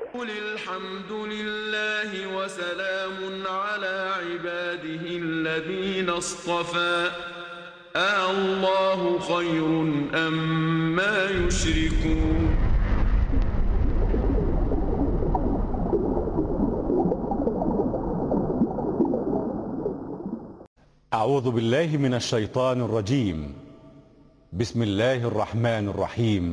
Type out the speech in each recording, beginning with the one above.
قل الحمد لله وسلام على عباده الذين اصطفى الله خير أما يشركون. أعوذ بالله من الشيطان الرجيم. بسم الله الرحمن الرحيم.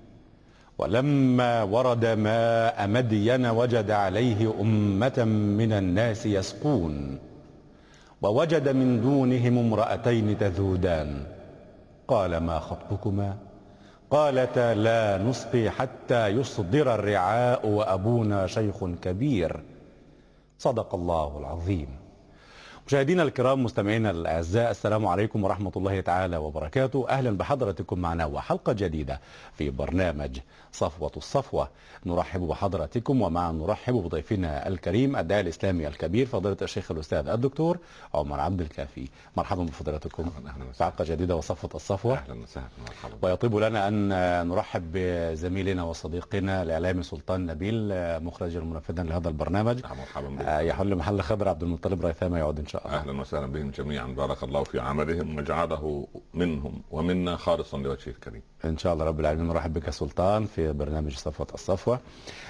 ولما ورد ماء مدين وجد عليه أمة من الناس يسقون ووجد من دونهم امرأتين تذودان قال ما خطبكما قالتا لا نسقي حتى يصدر الرعاء وأبونا شيخ كبير. صدق الله العظيم. مشاهدينا الكرام، مستمعينا الاعزاء، السلام عليكم ورحمه الله تعالى وبركاته. اهلا بحضراتكم معنا وحلقه جديده في برنامج صفوه الصفوه. نرحب بحضراتكم ومع نرحب بضيفنا الكريم الداعي الاسلامي الكبير فضيله الشيخ الاستاذ الدكتور عمر عبد الكافي. مرحبا بفضيلتكم في حلقه جديده وصفوه الصفوه. اهلا وسهلا مرحبا. ويطيب لنا ان نرحب بزميلنا وصديقنا الاعلامي سلطان نبيل مخرجا ومنفذا لهذا البرنامج. مرحبا بك. يحل محل خضر عبد المطلب ريثما يعود ان شاء الله. اهلا وسهلا بهم جميعا، بارك الله في عملهم وجعله منهم ومنا خالصا لوجهه الكريم ان شاء الله رب العالمين. نرحب بك سلطان في برنامج صفوة الصفوة.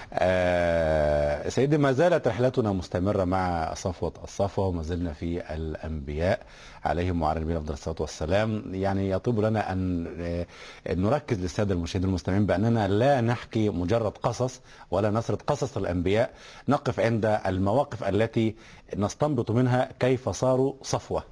سيدي، ما زالت رحلتنا مستمرة مع صفوة الصفوة وما زلنا في الأنبياء عليهم وعلى نبينا أفضل الصلاة والسلام. يعني يطيب لنا أن نركز للسادة المشاهدين المستمعين بأننا لا نحكي مجرد قصص ولا نسرد قصص الأنبياء، نقف عند المواقف التي نستنبط منها كيف صاروا صفوة.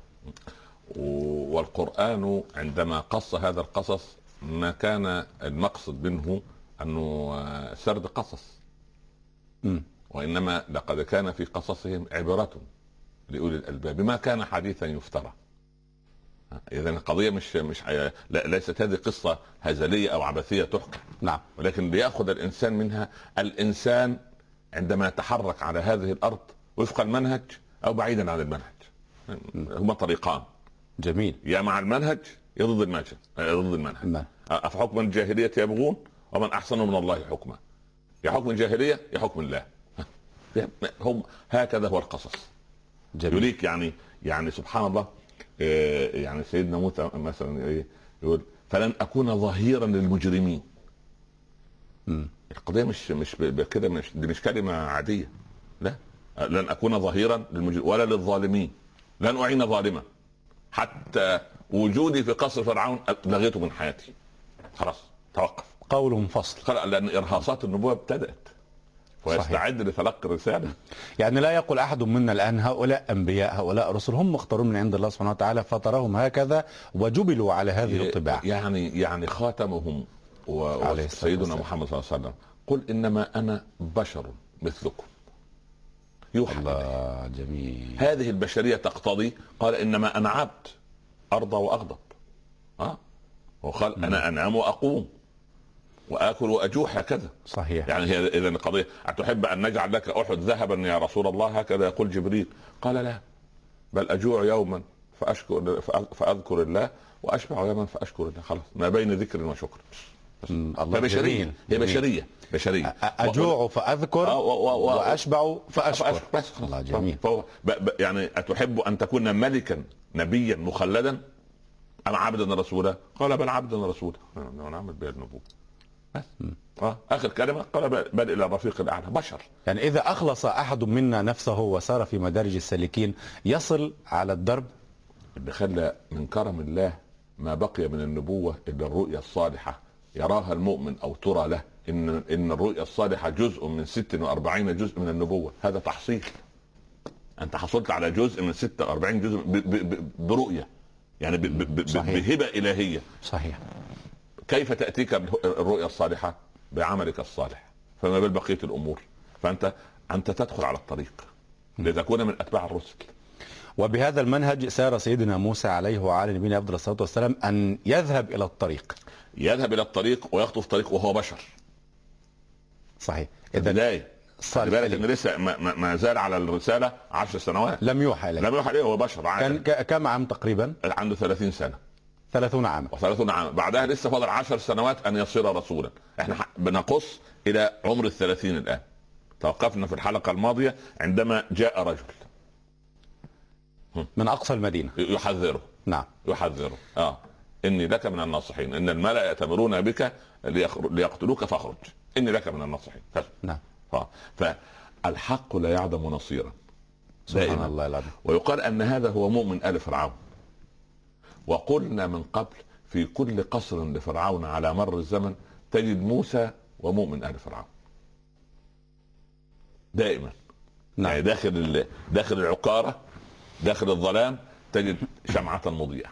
والقرآن عندما قص هذا القصص ما كان المقصد منه أنه سرد قصص، وإنما لقد كان في قصصهم عبرة لأولي الألباب بما كان حديثا يفترى. إذن القضية ليست هذه قصة هزلية أو عبثية تحكى، نعم، ولكن ليأخذ الإنسان منها. الإنسان عندما يتحرك على هذه الأرض وفق المنهج أو بعيدا عن المنهج، هما طريقان. جميل. يا مع المنهج يا ضد المنهج. أفحكم الجاهلية يبغون ومن أحسن من الله حكما. يا حكم الجاهلية يا حكم الله. هم هكذا هو القصص. جميل. يليك يعني سبحان الله. يعني سيدنا موسى مثلا يقول فلن أكون ظهيرا للمجرمين. القضية مش كده، دي مش كلمة عادية، لا. لن أكون ظهيرا للمجرمين ولا للظالمين، لن أعين ظالما، حتى وجودي في قصر فرعون لغيته من حياتي. خلاص توقف، قول منفصل، لأن إرهاصات النبوة ابتدأت ويستعد لتلقي الرسالة. يعني لا يقول أحد منا الآن هؤلاء أنبياء هؤلاء رسل، هم مختارون من عند الله سبحانه وتعالى فطرهم هكذا وجبلوا على هذه الطباع. يعني خاتمهم وسيدنا محمد صلى الله عليه وسلم قل إنما أنا بشر مثلكم يوحى. الله جميل. هذه البشرية تقتضي، قال إنما أنا عبد أرضى وأغضب. وقال أنا أنام وأقوم وآكل وأجوع، هكذا. صحيح. يعني هي إذن القضية أتحب أن نجعل لك أحد ذهبا يا رسول الله؟ هكذا يقول جبريل. قال لا، بل أجوع يوما فأذكر الله وأشبع يوما فأشكر الله. خلاص، ما بين ذكر وشكر. فبشرية، هي بشرية. أجوع فأذكر وأشبع فأشكر. بس الله جميل. يعني أتحب أن تكون ملكا نبيا مخلدا أم عبدا رسولا؟ قال بل عبدا رسولا ونعمل بها النبوة. آخر كلمة قال بل إلى الرفيق الأعلى. بشر. يعني إذا أخلص أحد منا نفسه وسار في مدارج السالكين يصل على الدرب. اللي خلى من كرم الله ما بقي من النبوة إلا الرؤيا الصالحة يراها المؤمن أو ترى له. إن الرؤيا الصالحة جزء من 46 جزء من النبوة. هذا تحصيل. أنت حصلت على جزء من 46 جزء برؤية، يعني بهبة إلهية. صحيح. كيف تأتيك الرؤيا الصالحة؟ بعملك الصالح. فما بالبقية الأمور؟ فأنت تدخل على الطريق لتكون من أتباع الرسل. وبهذا المنهج سار سيدنا موسى عليه وعلى نبينا أفضل الصلاة والسلام أن يذهب إلى الطريق ويخطو في طريق وهو بشر. صحيح. إذا خلي بالك ان لسه ما زال على الرساله 10 سنوات، لم يوحى اليه، هو بشر عادي. كان كم عام تقريبا؟ عنده 30 سنه. 30 عاما. و30 عاما بعدها لسه فاضل 10 سنوات ان يصير رسولا. احنا بنقص الى عمر ال30 الان. توقفنا في الحلقة الماضية عندما جاء رجل من أقصى المدينة يحذره. نعم. يحذره إني لك من الناصحين، إن الملأ يأتمرون بك ليقتلوك فاخرج، إني لك من الناصحين. نعم. فالحق لا يعدم نصيرا سبحان الله العظيم. ويقال أن هذا هو مؤمن آل فرعون. وقلنا من قبل في كل قصر لفرعون على مر الزمن تجد موسى ومؤمن آل فرعون دائما. نعم. يعني داخل العقارة، داخل الظلام تجد شمعة مضيئة.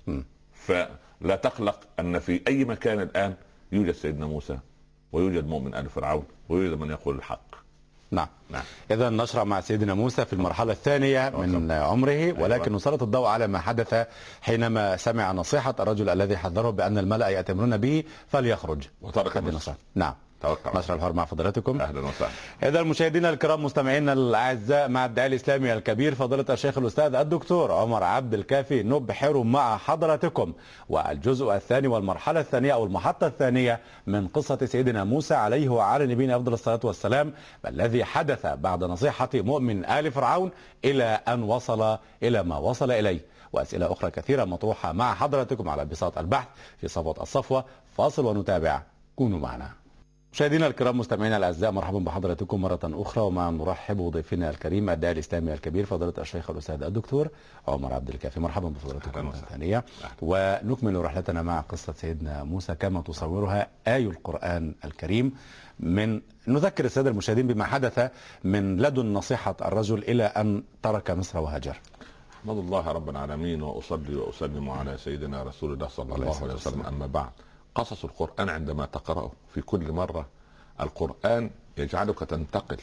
فلا تقلق أن في أي مكان الآن يوجد سيدنا موسى ويوجد مؤمن آل فرعون ويوجد من يقول الحق. نعم. إذا نشرع مع سيدنا موسى في المرحلة الثانية من عمره، ولكن نسلط الضوء على ما حدث حينما سمع نصيحة الرجل الذي حذره بأن الملأ يأتمرون به فليخرج وترك مصر. نعم. نشرع الحوار مع فضلاتكم. اهلا وسهلا. إذا المشاهدين الكرام مستمعينا الاعزاء، مع الداعي الاسلامي الكبير فضيلة الشيخ الاستاذ الدكتور عمر عبد الكافي نبحر مع حضراتكم والجزء الثاني والمرحلة الثانية او المحطة الثانية من قصة سيدنا موسى عليه وعلى نبينا افضل الصلاة والسلام، الذي حدث بعد نصيحة مؤمن آل فرعون الى ان وصل الى ما وصل اليه. واسئلة اخرى كثيرة مطروحة مع حضراتكم على بساط البحث في صفوة الصفوة. فاصل ونتابع، كونوا معنا. مشاهدينا الكرام مستمعينا الاعزاء، مرحبا بحضراتكم مره اخرى، ومع نرحب بضيفنا الكريم الداعي الاسلامي الكبير فضيله الشيخ الاستاذ الدكتور عمر عبد الكافي. مرحبا بفضلاتكم مره ثانيه، ونكمل رحلتنا مع قصه سيدنا موسى كما تصورها آي القران الكريم. من نذكر الساده المشاهدين بما حدث من لدن نصيحه الرجل الى ان ترك مصر وهاجر. احمد الله رب العالمين واصلي واسلم على سيدنا رسول الله صلى الله عليه وسلم. اما بعد، قصص القرآن عندما تقرأه في كل مرة القرآن يجعلك تنتقل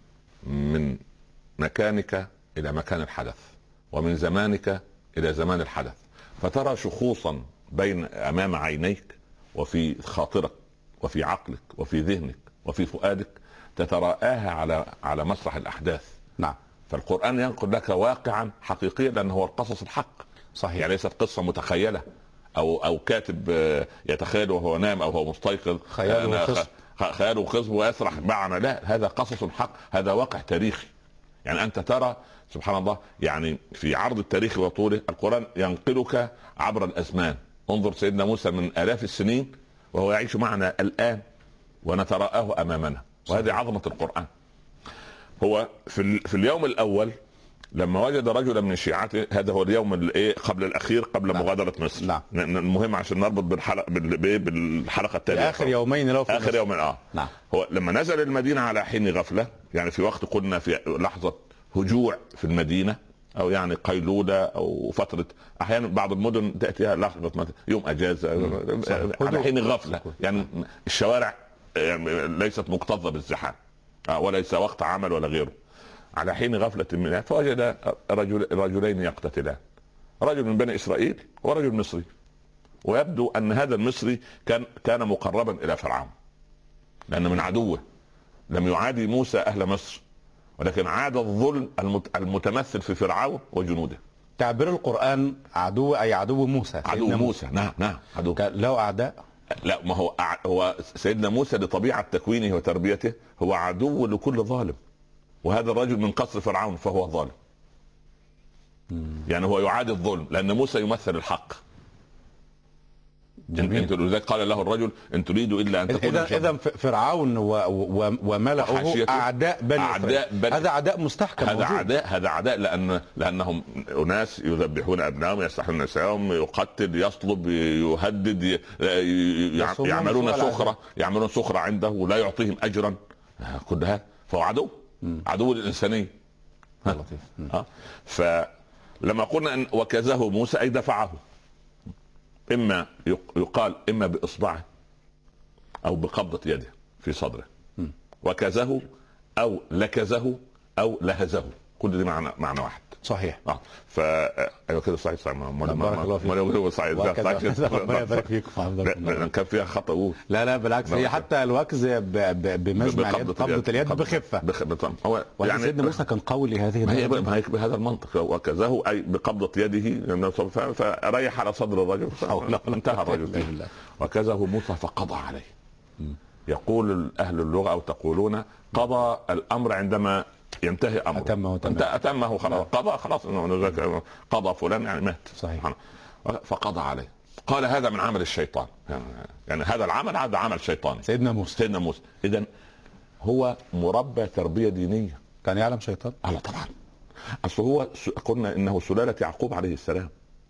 من مكانك إلى مكان الحدث ومن زمانك إلى زمان الحدث، فترى شخوصا بين أمام عينيك وفي خاطرك وفي عقلك وفي ذهنك وفي فؤادك تتراءاها على مسرح الأحداث. نعم. فالقرآن ينقل لك واقعا حقيقيا لأنه هو القصص الحق. صحيح. يعني ليست قصة متخيلة او كاتب يتخيل وهو نام او هو مستيقظ خياله خصب ويسرح معنا. لا، هذا قصص حق، هذا واقع تاريخي. يعني انت ترى سبحان الله، يعني في عرض التاريخ وطوله القرآن ينقلك عبر الازمان. انظر سيدنا موسى من آلاف السنين وهو يعيش معنا الآن ونتراءاه امامنا، وهذه عظمة القرآن. هو في اليوم الاول لما وجد رجلا من شيعته، هذا هو اليوم قبل الاخير قبل مغادره مصر. نعم. المهم عشان نربط بالحلقه التاليه، اخر يومين له في اخر يومين. نعم. هو لما نزل المدينه على حين غفله، يعني في وقت قلنا في لحظه هجوع في المدينه او يعني قيلوله او فتره، احيانا بعض المدن تاتيها لحظه يوم اجازه على حين غفله، يعني الشوارع ليست مكتظه بالزحام وليس وقت عمل ولا غيره. على حين غفلة منها فوجد رجلين يقتتلان، رجل من بني إسرائيل ورجل مصري. ويبدو أن هذا المصري كان مقربا إلى فرعون، لأن من عدوه لم يعادي موسى أهل مصر، ولكن عاد الظلم المتمثل في فرعون وجنوده. تعبير القرآن عدو أي عدو موسى. عدو موسى. نعم عدو. له أعداء؟ لا، ما هو سيدنا موسى لطبيعة تكوينه وتربيته هو عدو لكل ظالم، وهذا الرجل من قصر فرعون فهو ظالم. يعني هو يعادي الظلم لأن موسى يمثل الحق. لذلك قال له الرجل إن تريدوا إلا أن تكونوا إذا فرعون وملأه أعداء بني إسرائيل. هذا عداء مستحكم. هذا عداء لأنهم أناس يذبحون أبنائهم، يستحيون نسائهم، يقتل، يصلب، يهدد، يعملون سخرة عنده ولا يعطيهم أجرا. كل هذا فهو عدو للإنسانية. فلما قلنا أن وكزه موسى أي دفعه، إما يقال إما بإصبعه أو بقبضة يده في صدره، وكزه أو لكزه أو لهزه، كل دي معنى واحد. صحيح. ايوه كده صحيح. بارك الله فيك. ربنا يبارك فيكم. كان فيها خطأ. لا بالعكس، هي حتى الوكز بمجمع قبضة اليد بخفة. يعني سيدنا موسى كان قوي لهذه ما هي بهذا المنطق، وكزه اي بقبضة يده فريح على صدر الرجل، انتهى الرجل. وكزه موسى فقضى عليه. يقول اهل اللغه او تقولون قضى الامر عندما ينتهي امره، اتمه خلاص، قضى خلاص، قضى فلان يعني مات. صحيح. فقضى عليه. قال هذا من عمل الشيطان، يعني هذا العمل هذا عمل شيطاني. سيدنا موسى اذا هو مربى تربيه دينيه. كان يعلم شيطان؟ لا طبعا، اصل هو قلنا انه سلاله يعقوب عليه السلام،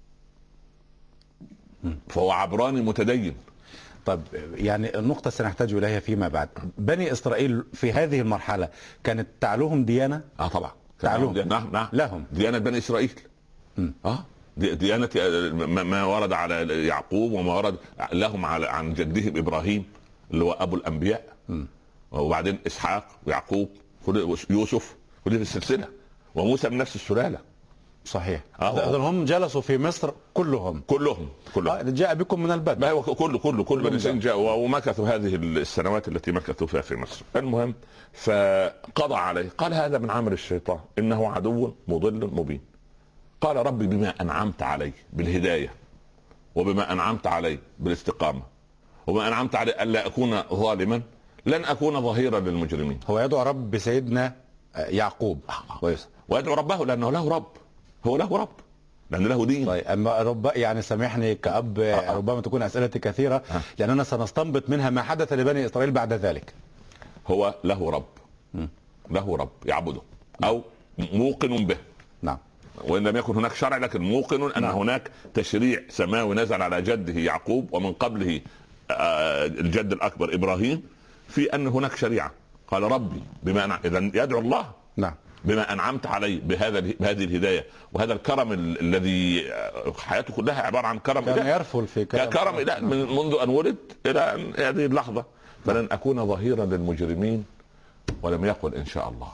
فهو عبراني متدين. طب يعني النقطة سنحتاج إليها فيما بعد. بني إسرائيل في هذه المرحلة كانت تعلوهم ديانة؟ طبعا تعلوهم. نعم لهم ديانة بني إسرائيل. ديانة ما ورد على يعقوب وما ورد لهم عن جدهم إبراهيم اللي هو أبو الأنبياء، وبعدين إسحاق ويعقوب يوسف، كل في السلسلة، وموسى من نفس السلالة. صحيح. هم جلسوا في مصر كلهم جاء بكم من البدء. ما هو كل بني إسرائيل جاء ومكثوا هذه السنوات التي مكثوا فيها في مصر. المهم فقضى عليه، قال هذا من عمل الشيطان إنه عدو مضل مبين. قال ربي بما أنعمت علي بالهداية، وبما أنعمت علي بالاستقامة، وبما أنعمت علي ألا أكون ظالما، لن أكون ظهيرا للمجرمين. هو يدعو رب بسيدنا يعقوب ويدعو ربه لأنه له رب، هو له رب لأنه له دين. طيب أما رب يعني سامحني كأب، ربما تكون أسئلتي كثيرة لأننا سنستنبط منها ما حدث لبني إسرائيل بعد ذلك. هو له رب، له رب يعبده أو موقن به. نعم. وإن لم يكن هناك شرع لكن موقن أن هناك تشريع سماوي نزل على جده يعقوب ومن قبله الجد الأكبر إبراهيم في أن هناك شريعة. قال ربي بما إذن يدعو الله. نعم. بما أنعمت علي بهذه الهداية وهذا الكرم الذي حياته كلها عبارة عن كرم كان يرفل في كرم إله منذ أن ولد إلى هذه اللحظة. فلن أكون ظهيرا للمجرمين. ولم يقل إن شاء الله،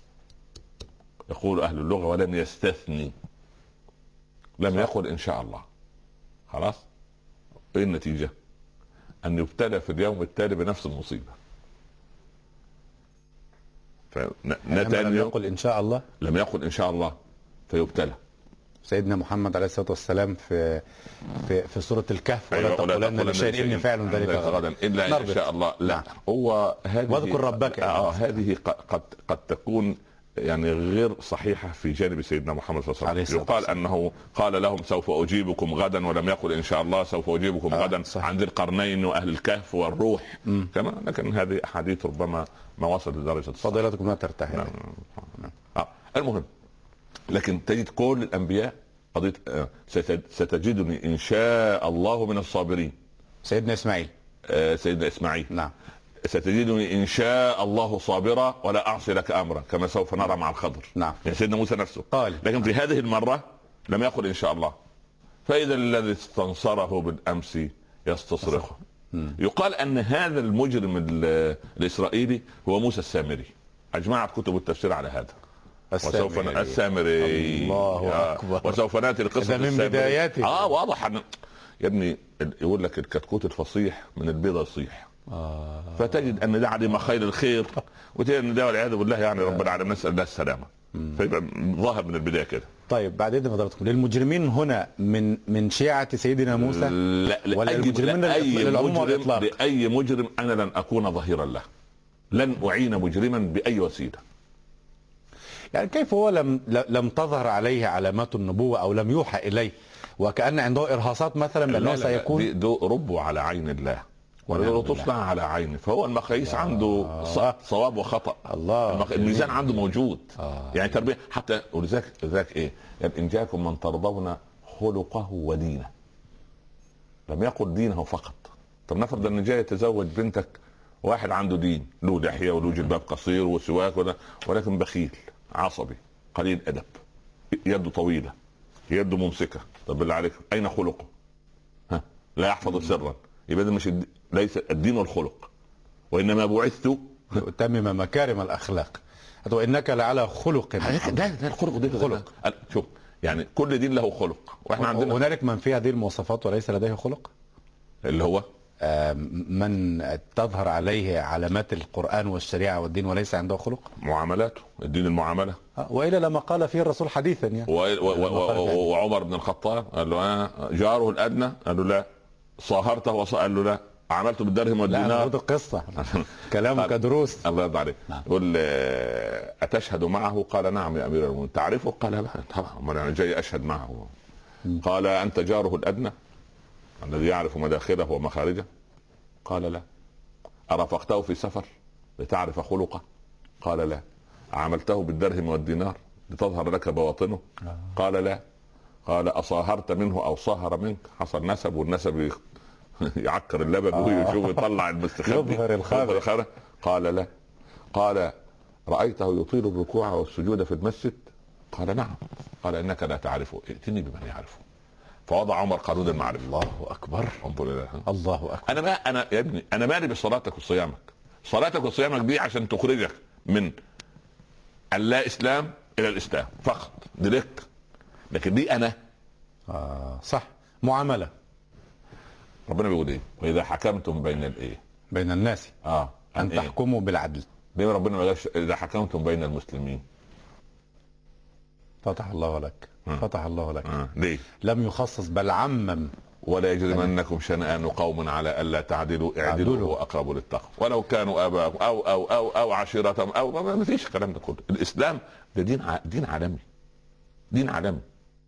يقول أهل اللغة ولم يستثني، لم يقل إن شاء الله. خلاص، إيه النتيجة؟ أن يبتلى في اليوم التالي بنفس المصيبة. لم يقل إن شاء الله، لم يقل إن شاء الله فيبتلى. سيدنا محمد عليه الصلاة والسلام في سورة الكهف ولا تقولن لشيء إني فاعل ذلك غدا إلا إن شاء الله. لا هو هذه واذكر ربك هذه قد تكون يعني غير صحيحة في جانب سيدنا محمد صلى الله عليه وسلم. يقال أنه قال لهم سوف أجيبكم غدا، ولم يقل إن شاء الله سوف أجيبكم غدا عن ذي القرنين وأهل الكهف والروح كما. لكن هذه أحاديث ربما ما وصل لدرجة فضيلتكم ما ترتاح. المهم، لكن تجد كل الأنبياء قضية ستجدني إن شاء الله من الصابرين. سيدنا إسماعيل نعم. ستجدني إن شاء الله صابرا ولا أعصي لك أمرا كما سوف نرى مع الخضر. نعم. يعني سيدنا موسى نفسه قال. لكن في هذه المرة لم يقل إن شاء الله. فإذا الذي استنصره بالأمس يستصرخه. يقال أن هذا المجرم الإسرائيلي هو موسى السامري. أجمعت كتب التفسير على هذا. السامري الله أكبر. وسوف نأتي القصة من بداياته. واضح أن يا ابني يقول لك الكتكوت الفصيح من البيضة يصيح. فتجد ان ده عديم خير الخير، وتجد ان ده والعياذ بالله يعني رب العالمين نسال الله السلامه. فيبقى ظاهر من البدايه كده. طيب بعد اذن حضراتكم، للمجرمين هنا من شيعه سيدنا موسى؟ لا، ولا المجرمين للعموم والاطلاق؟ لاي مجرم انا لن اكون ظهيرا له، لن اعين مجرما باي وسيله. يعني كيف هو لم تظهر عليه علامات النبوه او لم يوحى اليه وكأن عنده ارهاصات مثلا بانه سيكون؟ ربوا على عين الله ولا تصنع على عينه. فهو المقاييس عنده صواب وخطأ. الميزان عنده موجود. يعني تربية حتى. ولذلك ايه يعني ان جاءكم من ترضون خلقه ودينه، لم يقل دينه فقط. طب نفرض ان جاي يتزوج بنتك واحد عنده دين، له لحية وله جلباب قصير وسواك ولكن بخيل عصبي قليل ادب، يده طويلة، يده ممسكة. طب بالله عليك اين خلقه؟ لا يحفظ سرا. يبقى ده مش ليس الدين والخلق، وانما بعثت لأتمم مكارم الاخلاق. وانك لعلى خلق. ده الخلق ده خلق. شوف يعني كل دين له خلق، واحنا عندنا هنالك من فيه هذه المواصفات وليس لديه خلق، اللي هو من تظهر عليه علامات القرآن والشريعة والدين وليس عنده خلق. معاملاته، الدين المعاملة. وإلى لما قال فيه الرسول حديثا يعني. وعمر بن الخطاب قال له جاره الأدنى، قال له لا. صاهرته قال له لا. عملت بالدرهم والدينار. لا القصه كلامك دروس. الله يرضى عليك. يقول اتشهد معه؟ قال نعم يا امير المؤمنين. تعرفه؟ قال لا طبعا انا جاي اشهد معه. قال انت جاره الادنى الذي يعرف مداخله ومخارجه؟ قال لا. ارافقته في سفر لتعرف خلقه؟ قال لا. عملته بالدرهم والدينار لتظهر لك بواطنه؟ قال لا. قال اصاهرت منه او صاهر منك؟ حصل نسب، والنسب يعكر اللبن ويشوف يطلع المستخبي يظهر الخبر. قال لا. قال رأيته يطيل الركوع والسجود في المسجد؟ قال نعم. قال انك لا تعرفه، ائتني بمن يعرفه. فوضع عمر قانون المعرفة. الله اكبر. الله اكبر. انا يا ابني انا مالي بصلاتك وصيامك. صلاتك وصيامك دي عشان تخرجك من اللا اسلام الى الاسلام فقط، دي لك. لكن دي انا صح، معاملة. ربنا بيقول ايه؟ واذا حكمتم بين الايه؟ بين الناس ان تحكموا بالعدل. ليه ربنا ما قالش اذا حكمتم بين المسلمين؟ فتح الله لك. فتح الله لك. ليه؟ لم يخصص بل عمم. ولا يجرمنكم شنآن قوم على الا تعدلوا اعدلوا هو اقرب للتقوى ولو كانوا اباءكم او عشيرتهم او ما فيش الكلام ده كله. الاسلام ده دين عالمي. دين عالمي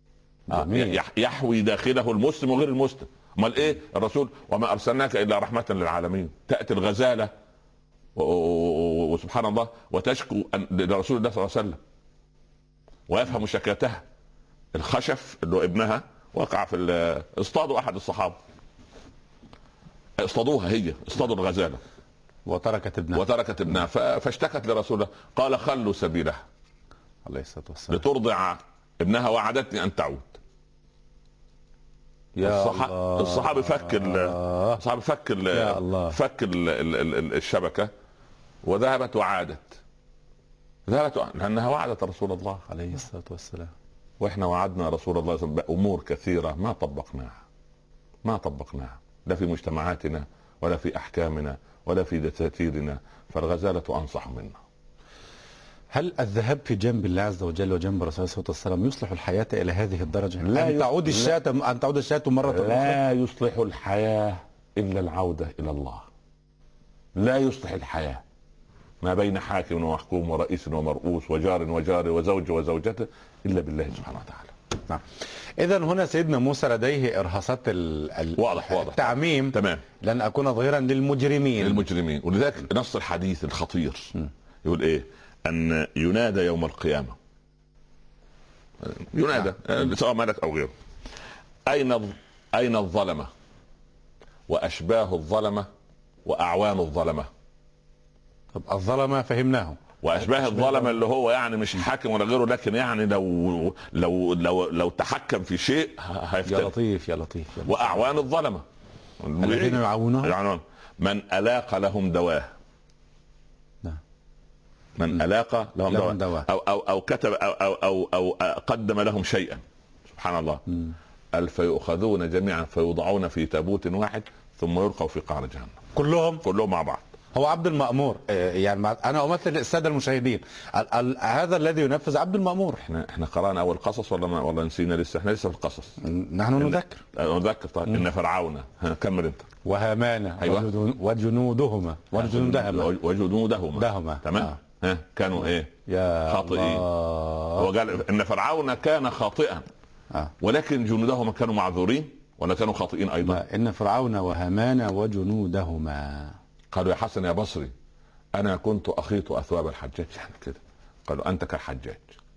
يحوي داخله المسلم وغير المسلم. امال ايه الرسول؟ وما ارسلناك الا رحمه للعالمين. تاتي الغزاله وسبحان الله وتشكو لرسول الله صلى الله عليه وسلم ويفهم شكاتها. الخشف اللي هو ابنها وقع في اصطادوا احد الصحابه، اصطادوها، هي اصطادوا الغزاله وتركت ابنها فاشتكت لرسول الله. قال خلوا سبيلها عليه الصلاه والسلام لترضع ابنها وعدتني ان تعود. الصحابي فك الشبكه وذهبت وعادت. لانها وعدت رسول الله عليه الصلاه والسلام. واحنا وعدنا رسول الله بامور كثيره ما طبقناها لا في مجتمعاتنا ولا في احكامنا ولا في دساتيرنا. فالغزاله انصح منا. هل الذهاب في جنب الله عز وجل وجنب رسول الله صلى الله عليه وسلم يصلح الحياه الى هذه الدرجه؟ أن تعود الشاة مرة أخرى؟ لا يصلح الحياه الا العوده الى الله. لا يصلح الحياه ما بين حاكم ومحكوم ورئيس ومرؤوس وجار وزوج وزوجته الا بالله سبحانه وتعالى. نعم. اذا هنا سيدنا موسى لديه ارهاصات واضح التعميم. تمام. لن اكون ظهيرا للمجرمين. ولذلك نص الحديث الخطير يقول ايه؟ ان ينادى يوم القيامه، ينادى سواء ملك او غيره، اين الظلمه واشباه الظلمه واعوان الظلمه؟ طب الظلمه فهمناهم، واشباه الظلمه اللي هو يعني مش حاكم ولا غيره، لكن يعني لو تحكم في شيء هيفتن. يا لطيف. واعوان الظلمه الذين يعاونون من الاق لهم دواه. من الاق لهم دواه او كتب او قدم لهم شيئا. سبحان الله. فيؤخذون جميعا فيوضعون في تابوت واحد ثم يلقوا في قعر جهنم كلهم مع بعض. هو عبد المأمور، يعني انا امثل الساده المشاهدين، هذا الذي ينفذ عبد المأمور. احنا قرانا اول قصص ولا نسينا لسه؟ احنا لسه في القصص. نحن نذكر. طيب. ان فرعون، كمل انت. وهامان. أيوة. وجنودهما. تمام. كانوا ايه؟ خاطئين. هو قال ان فرعون كان خاطئا ولكن جنودهما كانوا معذورين ولا كانوا خاطئين ايضا؟ ان فرعون وهامان وجنودهما قالوا يا حسن يا بصري انا كنت اخيط اثواب الحجاج، يعني كده. قالوا انت كالحجاج.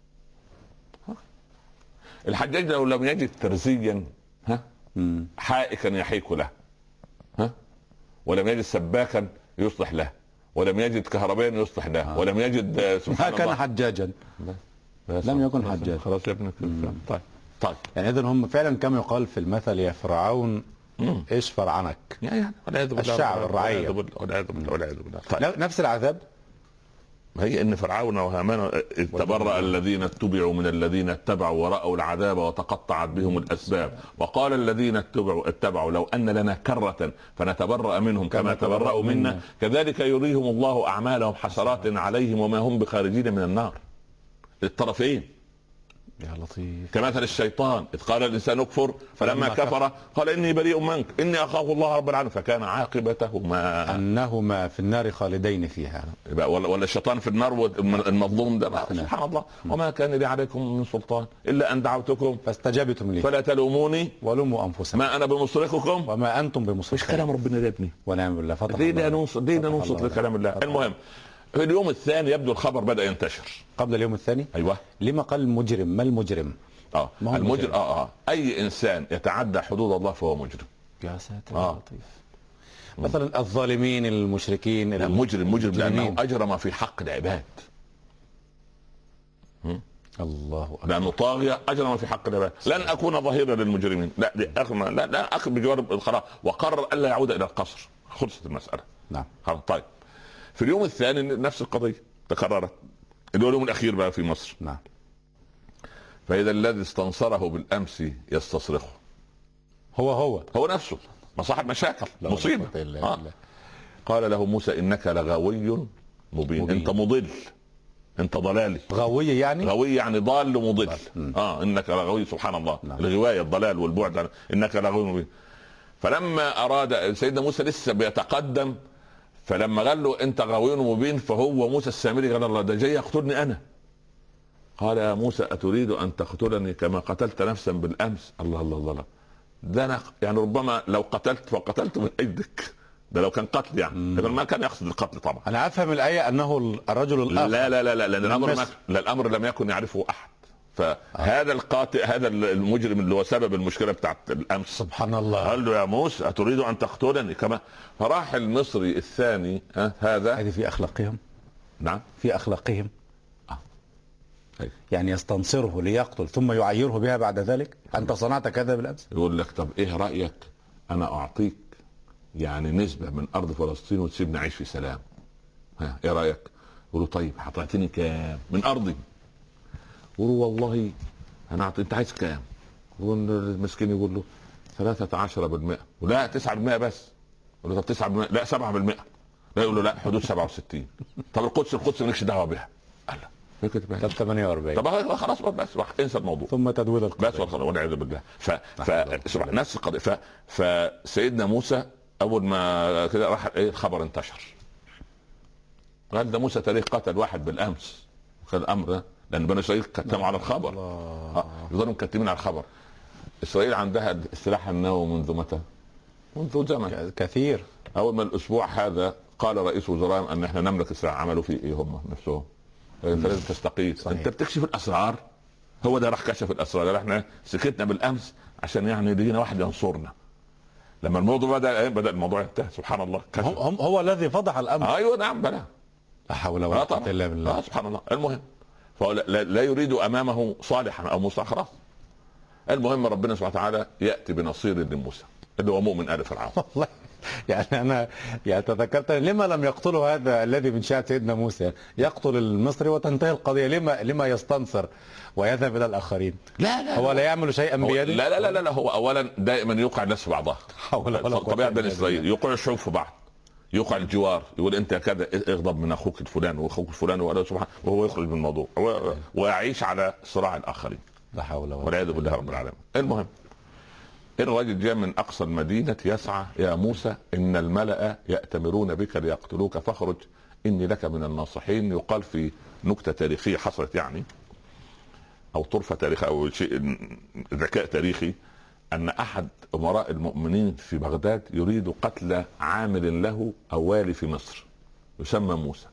الحجاج لو لم يجد ترزيا حائكا يحيك له، ولم يجد سباكا يصلح له، ولم يجد كهربائيا يصلح له، ولم يجد سبحان الله ما كان حجاجا. لم يكن حجاجا. خلاص يا ابنك. طيب يعني اذا هم فعلا كما يقال في المثل يا فرعون اشفر عنك. يعني الشعب الرعية. والعياذ بالله. نفس العذاب. هي ان فرعون وهامان تبرأ الذين اتبعوا من الذين اتبعوا ورأوا العذاب وتقطعت بهم الاسباب وقال الذين اتبعوا لو ان لنا كرة فنتبرأ منهم كما تبرأوا منا كذلك يريهم الله اعمالهم حسرات عليهم وما هم بخارجين من النار. الطرفين يا لطيف. كمثل الشيطان إذ قال الإنسان اكفر فلما كفر قال إني بريء منك إني أخاف الله رب العالمين فكان عاقبتهما أنهما في النار خالدين فيها. ولا الشيطان في النار والمظلوم ده سبحان الله. وما كان لي عليكم من سلطان إلا أن دعوتكم فاستجبتم لي فلا تلوموني ولوموا أنفسكم ما أنا بمصرخكم وما أنتم بمصرخي. مش كلام ربنا يا ابني؟ ونعم بالله. ليه ننصت لكلام الله؟ المهم في اليوم الثاني يبدو الخبر بدأ ينتشر. قبل اليوم الثاني؟ أيوة. لما قال المجرم؟ ما المجرم؟ المجرم أي إنسان يتعدى حدود الله فهو مجرم. يا ساتر يا لطيف. مثلا الظالمين المشركين. مجرم لأنه أجرم في حق العباد. الله أكبر. لأنه طاغية أجرم في حق العباد. لن أكون ظهيرا للمجرمين. لا أخذ بجوار الخلاص وقرر ألا يعود إلى القصر. خلصت المسألة. نعم. طيب في اليوم الثاني نفس القضية تكررت. اليوم الأخير بقى في مصر. نعم. فإذا الذي استنصره بالأمس يستصرخه هو نفسه ما صاحب مشاكل مصيبة. قال له موسى إنك لغوي مبين. أنت مضل، أنت ضلالي. غوي يعني ضال مضل. إنك لغوي. سبحان الله. نعم. الغواية الضلال والبعد. إنك لغوي مبين. فلما أراد سيدنا موسى لسه بيتقدم فلما قال له انت غوي مبين فهو موسى السامري قال الله ده جاي يقتلني انا. قال يا موسى اتريد ان تقتلني كما قتلت نفسا بالامس؟ الله ده انا يعني ربما لو قتلت فقتلت من ايدك. ده لو كان قتل يعني ما كان يقصد القتل طبعا. انا افهم الايه انه الرجل الاخر. لا لان الامر لم يكن يعرفه احد. فهذا القاتل هذا المجرم اللي هو سبب المشكله بتاعت الامس سبحان الله قال له يا موسى اتريد ان تقتلني كما. فراح المصري الثاني هذا في اخلاقهم. نعم في اخلاقهم. يعني يستنصره ليقتل ثم يعيره بها بعد ذلك. انت صنعت كذا بالامس. يقول لك طب ايه رايك انا اعطيك يعني نسبه من ارض فلسطين وتسيبني اعيش في سلام. ايه رايك؟ يقول له طيب هتعطيني كام من ارضي؟ يقول له والله انا اعطي. انت عايز كام؟ يقول المسكين يقول له 13%. ولا 9% بس. يقول له طب 9%. لا 7%. لا يقول له لا حدود 67. طب القدس مالكش دعوه بها. قال له طب 48. طب خلاص بس انسى الموضوع. ثم تدوير القضيه بس والعياذ بالله. نفس القضيه. فسيدنا موسى اول ما كده راح الخبر انتشر. قال ده موسى تاريخ قتل واحد بالامس. كان الامر ده لان بني اسرائيل كتموا على الخبر. يظلوا مكتمين على الخبر. اسرائيل عندها السلاح النووي منذ متى؟ منذ زمن كثير. اول ما الاسبوع هذا قال رئيس وزراء ان احنا نملك السلاح. عملوا فيه ايه هم نفسهم؟ انت لازم تستقيل. انت بتكشف الاسرار. هو ده راح كشف الاسرار. احنا سكتنا بالامس عشان يعني يجينا واحد ينصرنا. لما الموضوع بدا الموضوع ينتهي. سبحان الله. هو الذي فضح الامر. ايوه نعم بلى. لا حول ولا قوه الا بالله. سبحان الله. المهم لا يريد امامه صالحا او موسى خلاص. المهم ربنا سبحانه وتعالى ياتي بنصير لموسى اللي هو مؤمن ال فرعون. والله يعني انا تذكرت لما لم يقتلوا هذا الذي من شأن سيدنا موسى يقتل المصري وتنتهي القضيه. لما يستنصر ويذهب الى الاخرين؟ لا هو لا يعمل شيئا بيده. لا هو اولا دائما يوقع الناس في بعضها. طبيعه بني اسرائيل يوقع الشعوب في بعض. يوقع الجوار يقول انت كذا اغضب من اخوك الفلان واخوك الفلان وهو يخرج من الموضوع ويعيش على صراع الاخرين. لا حول ولا قوه والعياذ بالله رب العالمين. المهم الرجل جاء من اقصى المدينه يسعى يا موسى ان الملأ يأتمرون بك ليقتلوك فاخرج اني لك من الناصحين. يقال في نكته تاريخيه حصلت يعني او طرفه تاريخيه او شيء ذكاء تاريخي ان احد امراء المؤمنين في بغداد يريد قتل عامل له او والي في مصر يسمى موسى.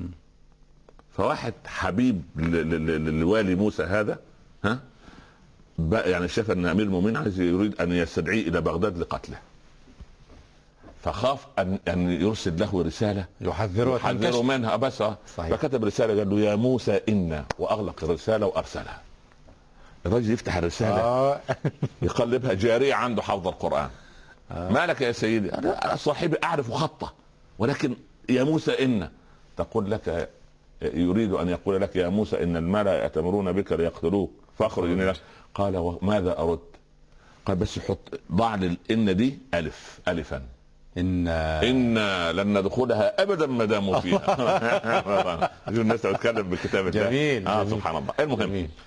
فواحد حبيب للوالي موسى هذا يعني شاف ان امير المؤمنين عايز يريد ان يستدعيه الى بغداد لقتله. فخاف ان يرسل له رساله يحذره منها بس. فكتب رساله قال له يا موسى انا واغلق الرساله وارسلها. الرجل يفتح الرساله يقلبها جاريه عنده حافظ القران. ما لك يا سيدي؟ انا صاحبي اعرف خطه ولكن يا موسى ان تقول لك يريد ان يقول لك يا موسى ان الملأ يأتمرون بك ليقتلوك فاخرج إلى. قال وماذا ارد؟ قال بس حط ضع للان دي الفا إن لن ندخلها ابدا ما داموا فيها. الناس تتكلم بالكتاب جميل. سبحان الله. المهم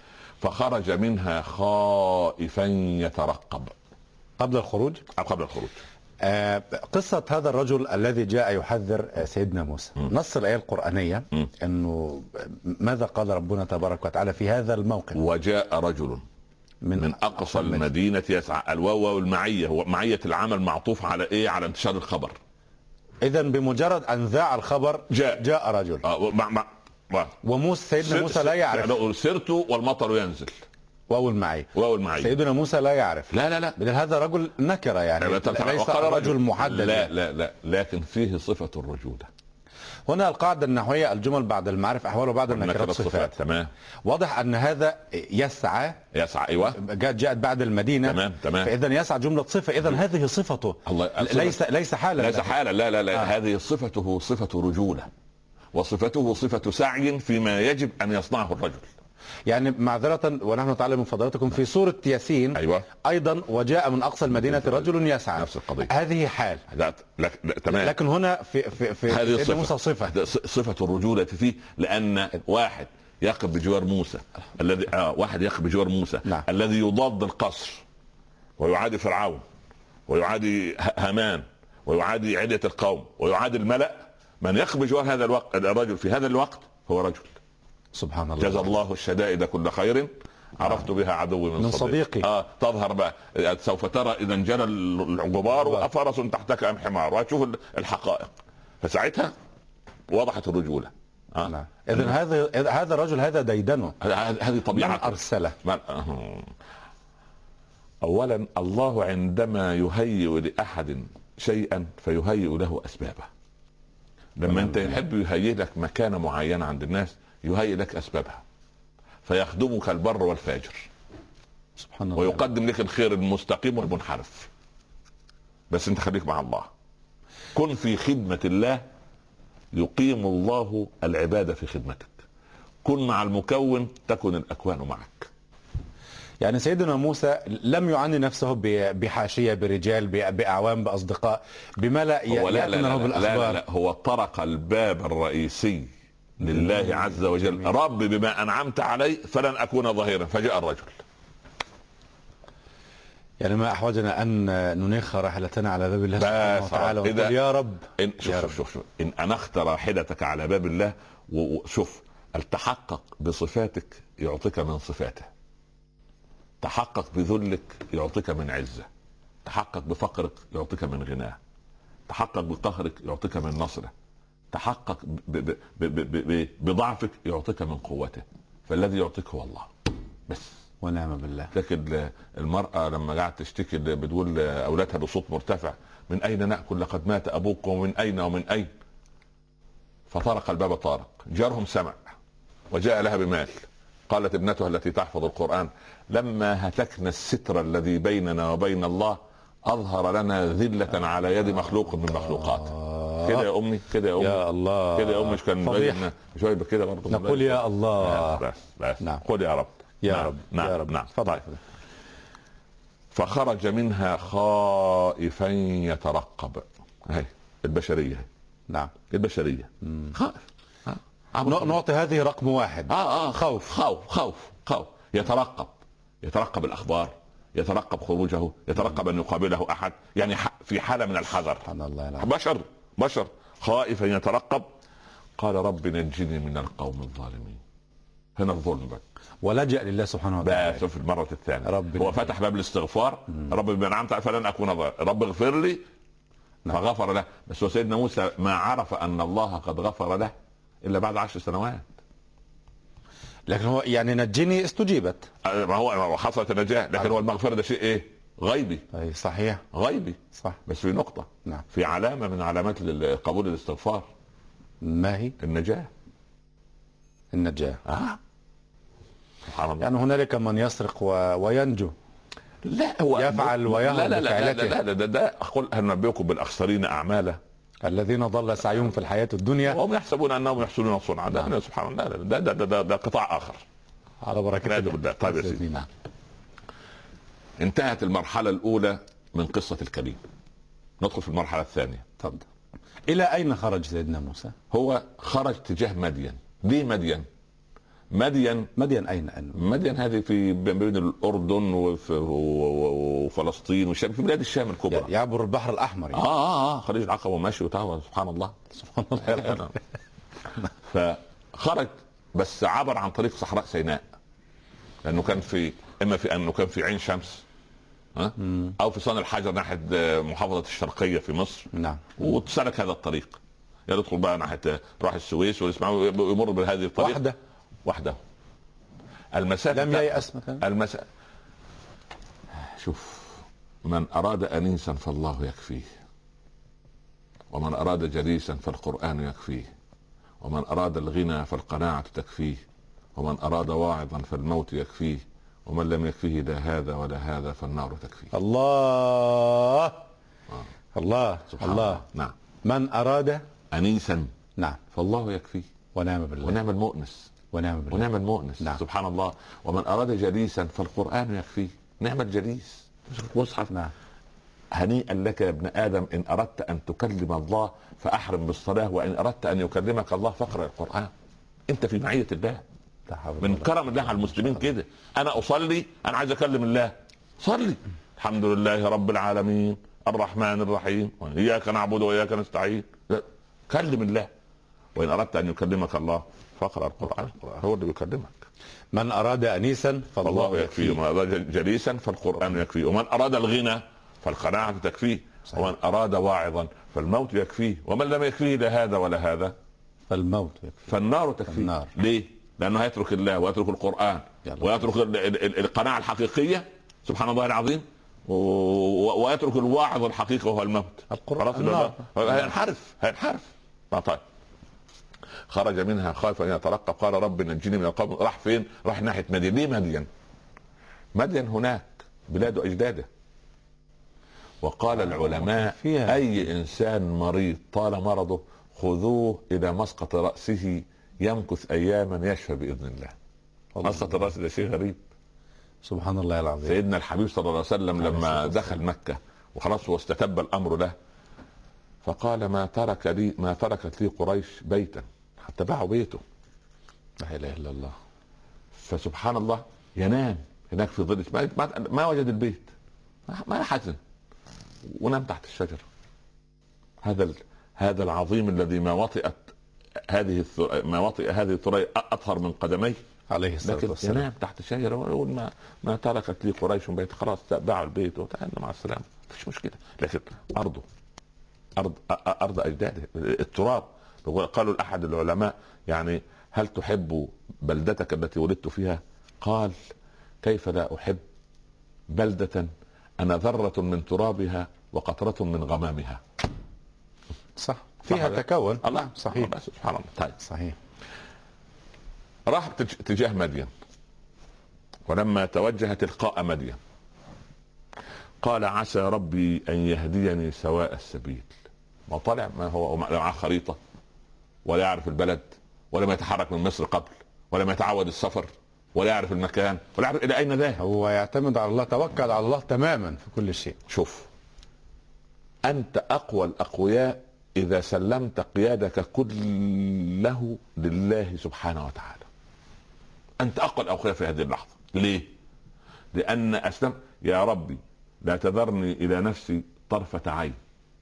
فخرج منها خائفا يترقب. قبل الخروج؟ قبل الخروج. قصة هذا الرجل الذي جاء يحذر سيدنا موسى، نص الآية القرآنية أنه ماذا قال ربنا تبارك وتعالى في هذا الموقف؟ وجاء رجل من أقصى المدينة يسعى. الواو والمعية، هو معية العمل معطوف على إيه؟ على انتشار الخبر. إذا بمجرد أن ذاع الخبر جاء رجل. وموسى سيدنا موسى لا يعرف. سرت والمطر ينزل. واو المعية. سيدنا موسى لا يعرف. لا بدل هذا رجل نكرة يعني، ليس رجل محدد. لا لكن فيه صفة الرجولة. هنا القاعدة النحوية: الجمل بعد المعرفة أحوال وبعد النكرات صفات. تمام. واضح أن هذا يسعى. أيوة. جاءت بعد المدينة. تمام. فإذا يسعى جملة صفة. إذا هذه صفته. ليس حالة. ليس حالة. لا. هذه صفته صفة رجولة، وصفته صفة سعي فيما يجب أن يصنعه الرجل. يعني معذرة ونحن نتعلم من فضلاتكم في سورة ياسين. أيوة. أيضا وجاء من أقصى المدينة رجل يسعى. نفس القضية. هذه حال. تمام. لكن هنا في هذه موسى صفة الرجولة فيه، لأن واحد يقف بجوار موسى الذي واحد يقف بجوار موسى. نعم. الذي يضاد القصر ويعادي فرعون ويعادي هامان ويعادي عدة القوم ويعادي الملأ. من يقف بجوار هذا الرجل في هذا الوقت هو رجل. سبحان الله. جزا الله الشدائد كل خير عرفت بها عدوي من صديقي. تظهر بقى، سوف ترى اذا انجلى الغبار افرس تحتك ام حمار، وهتشوف الحقائق. فساعتها وضحت الرجوله. نعم. اذا هذا الرجل هذا ديدنه، هذه طبيعه. من ارسله؟ اولا الله عندما يهيئ لاحد شيئا فيهيئ له اسبابه. لما انت يحب يهيئ لك مكانه معينه عند الناس يهيئ لك اسبابها، فيخدمك البر والفاجر. سبحان الله. ويقدم لك الخير المستقيم والمنحرف. بس انت خليك مع الله، كن في خدمة الله يقيم الله العبادة في خدمتك. كن مع المكون تكن الأكوان معك. يعني سيدنا موسى لم يعني نفسه بحاشية، برجال، بأعوام، بأصدقاء، بملأ يأتونه بالأخبار. لا هو طرق الباب الرئيسي لله عز وجل. رب بما أنعمت علي فلن أكون ظهيرا، فجاء الرجل. يعني ما أحوجنا أن ننخ راحلتنا على باب الله سبحانه وتعالى ونقول يا رب. شوف إن أنخت راحلتك على باب الله، وشوف التحقق بصفاتك يعطيك من صفاته، تحقق بذلك يعطيك من عزة، تحقق بفقرك يعطيك من غناه، تحقق بقهرك يعطيك من نصره، تحقق بضعفك يعطيك من قوته. فالذي يعطيك هو الله بس. ونعم بالله. لكن المرأة لما قاعد تشتكي بتقول أولادها بصوت مرتفع: من أين نأكل لقد مات أبوكم، ومن أين ومن أين. فطرق الباب طارق، جارهم سمع وجاء لها بمال. قالت ابنتها التي تحفظ القرآن: لما هتكنا الستر الذي بيننا وبين الله أظهر لنا ذلة على يد مخلوق من مخلوقات. كده يا أمي، كده يا أمي، يا الله، كده يا أمي. مش كان بيننا شوية كده برضه؟ نقول يا الله. بس نعم. قل يا رب. يا رب. نعم. يا رب. نعم. طيب. فخرج منها خائفا يترقب. هاي البشرية. نعم. البشرية خائف. نعطي هذه رقم واحد. خوف. يترقب الأخبار، يترقب خروجه، يترقب أن يقابله أحد، يعني في حالة من الحذر. سبحان الله. بشر خائفا يترقب. قال: رب نجني من القوم الظالمين. هنا الظلم بقى، ولجأ لله سبحانه وتعالى. بقى في المرة الثانية هو فتح باب الاستغفار. رب بما أنعمت فلن أكون ظالما، رب اغفر لي. فغفر له. بس هو سيدنا موسى ما عرف أن الله قد غفر له إلا بعد 10 سنوات. لكن هو يعني نجني استجيبت، ما هو حصلت النجاة، لكن هو المغفرة ده شيء ايه؟ غيبي. اي صحيح، غيبي صح. بس في نقطة. نعم. في علامة من علامات قبول الاستغفار. ما هي؟ النجاة. سبحان الله. يعني هنالك من يسرق وينجو. لا هو يفعل ويهرب بفعلته. لا ده أقول هل ننبئكم بالأخسرين أعمالا الذين ضل سعيهم في الحياة الدنيا وهم يحسبون أنهم يحسنون صنعا. ده سبحان الله. ده قطاع آخر. على بركة الله. طيب يا سيدي، انتهت المرحلة الأولى من قصة الكريم. ندخل في المرحلة الثانية. تفضل. إلى أين خرج سيدنا موسى؟ هو خرج تجاه مدين. ليه مدين؟ مدين أين؟ مدين هذه في بين الأردن وفلسطين والشام، في بلاد الشام الكبرى، يعبر البحر الأحمر يعني. خليج العقبة وماشي وتعوى، سبحان الله. سبحان الله. فخرج بس عبر عن طريق صحراء سيناء، لأنه كان في أنه كان في عين شمس أو في صن الحجر ناحية محافظة الشرقية في مصر. نعم. وسلك هذا الطريق، يدخل بقى ناحية راح السويس والإسماعيلية، يمر بهذه الطريق وحده. المسافة لم ييأس مثلا. شوف، من أراد أنيسا فالله يكفيه، ومن أراد جليسا فالقرآن يكفيه، ومن أراد الغنى فالقناعة تكفيه، ومن أراد واعظا فالموت يكفيه، ومن لم يكفيه لا هذا ولا هذا فالنار تكفيه. الله الله سبحان الله. نعم. من أراد أنيسا نعم فالله يكفيه، ونعم بالله ونعم المؤنس، ونعم المؤنس. نعم. سبحان الله. ومن أراد جليسا فالقرآن يكفيه، نعم الجليس مصحف. نعم. هنيئا لك يا ابن آدم إن أردت أن تكلم الله فأحرم بالصلاة، وإن أردت أن يكلمك الله فاقرأ القرآن. أنت في معية الله، من كرم الله على المسلمين كده. أنا أصلي، أنا عايز أكلم الله، صلي الحمد لله رب العالمين الرحمن الرحيم وإياك نعبد وإياك نستعين، كلم الله. وإن أردت أن يكلمك الله فاقرأ القرآن، هو اللي بيكلمك. من أراد أنيسا فالله يكفيه، ومن أراد جليسا فالقرآن يكفيه، ومن أراد الغنى فالقناعة تكفيه، ومن أراد واعظا فالموت يكفيه، ومن لم يكفيه لا هذا ولا هذا فالموت يكفيه، فالنار تكفيه. ليه؟ لأنه هيترك الله ويترك القرآن ويترك القناعة الحقيقية، سبحان الله العظيم، ويترك الواعظ الحقيقي وهو الموت. القرآن هينحرف. طيب، خرج منها خائفا يترقب، قال رب نجني من القوم. راح فين؟ راح ناحية مدين. ليه مدين هناك بلاد أجداده. وقال العلماء أي إنسان مريض طال مرضه خذوه إلى مسقط رأسه يمكث أياما يشفى بإذن الله. مسقط الرأس ده شيء غريب، سبحان الله العظيم. سيدنا الحبيب صلى الله عليه وسلم لما دخل مكة وخلاص واستتب الأمر له، فقال ما تركت لي قريش بيتا حتى باعوا بيته. لا إله إلا الله. فسبحان الله ينام هناك في ظل، ما وجد البيت، ما حزن، ونام تحت الشجر. هذا العظيم الذي ما وطئ هذه الثريا أطهر من قدميه عليه الصلاة والسلام، ينام تحت الشجرة ويقول ما تركت لي قريش بيت، خلاص باعوا البيت وتعالوا مع السلامة، مفيش مشكلة. لكن أرض أجداده، التراب. قالوا لأحد العلماء يعني هل تحب بلدتك التي ولدت فيها؟ قال كيف لا أحب بلدة أنا ذرة من ترابها وقطرة من غمامها. صح، فيها تكون. الله صحيح. سبحان الله. طيب. صحيح. راح تجاه مدين، ولما توجه تلقاء مدين قال عسى ربي أن يهديني سواء السبيل. ما طلع، ما هو معه خريطة ولا يعرف البلد ولا ما يتحرك من مصر قبل ولا ما يتعود السفر ولا يعرف المكان ولا يعرف إلى أين ذاهب. هو يعتمد على الله، توكل على الله تماما في كل شيء. شوف، أنت أقوى الأقوياء إذا سلمت قيادك كله لله سبحانه وتعالى. أنت أقوى الأقوياء في هذه اللحظة. ليه؟ لأن أسلم يا ربي لا تذرني إلى نفسي طرفة عين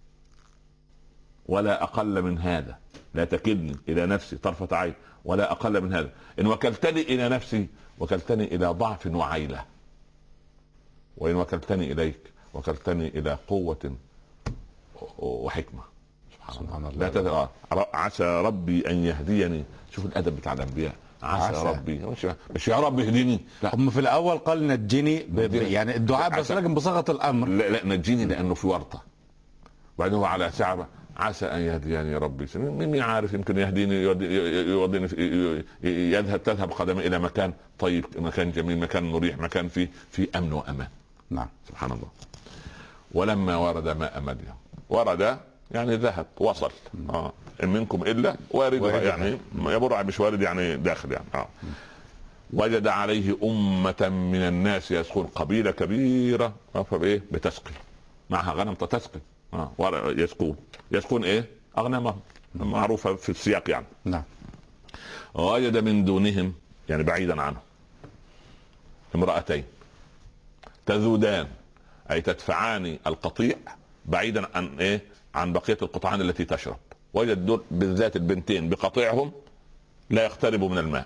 ولا أقل من هذا، لا تكلني إلى نفسي طرفة عين ولا أقل من هذا. إن وكلتني إلى نفسي وكلتني إلى ضعف وعيلة، وإن وكلتني إليك وكلتني إلى قوة وحكمة. سبحان الله. لا تذر. عسى ربي أن يهديني. شوف الأدب بتاع الأنبياء. عسى ربي، مش يا رب اهديني، لا. هم في الأول قال نجني يعني الدعاء بس، لكن بصيغة الأمر. لا نجيني لأنه في ورطة، وبعدين هو على ساعة عسى أن يهديني ربي. مين عارف، يمكن يهديني يوديني تذهب قدمي إلى مكان طيب، مكان جميل، مكان مريح، مكان فيه أمن وأمان. نعم. سبحان الله. ولما ورد ماء مدين، ورد يعني ذهب، وصل. إن منكم إلا واردها، يعني يبرع مش وارد يعني داخل يعني. وجد عليه أمة من الناس يسقون، قبيلة كبيرة بتسقي معها غنم تسقي. يسقون ايه؟ اغنامهم، معروفه في السياق يعني. نعم. وجد من دونهم يعني بعيدا عنه امرأتين تذودان أي تدفعان القطيع بعيدا عن إيه؟ عن بقية القطعان التي تشرب. وجد دول بالذات البنتين بقطيعهم لا يقتربوا من الماء.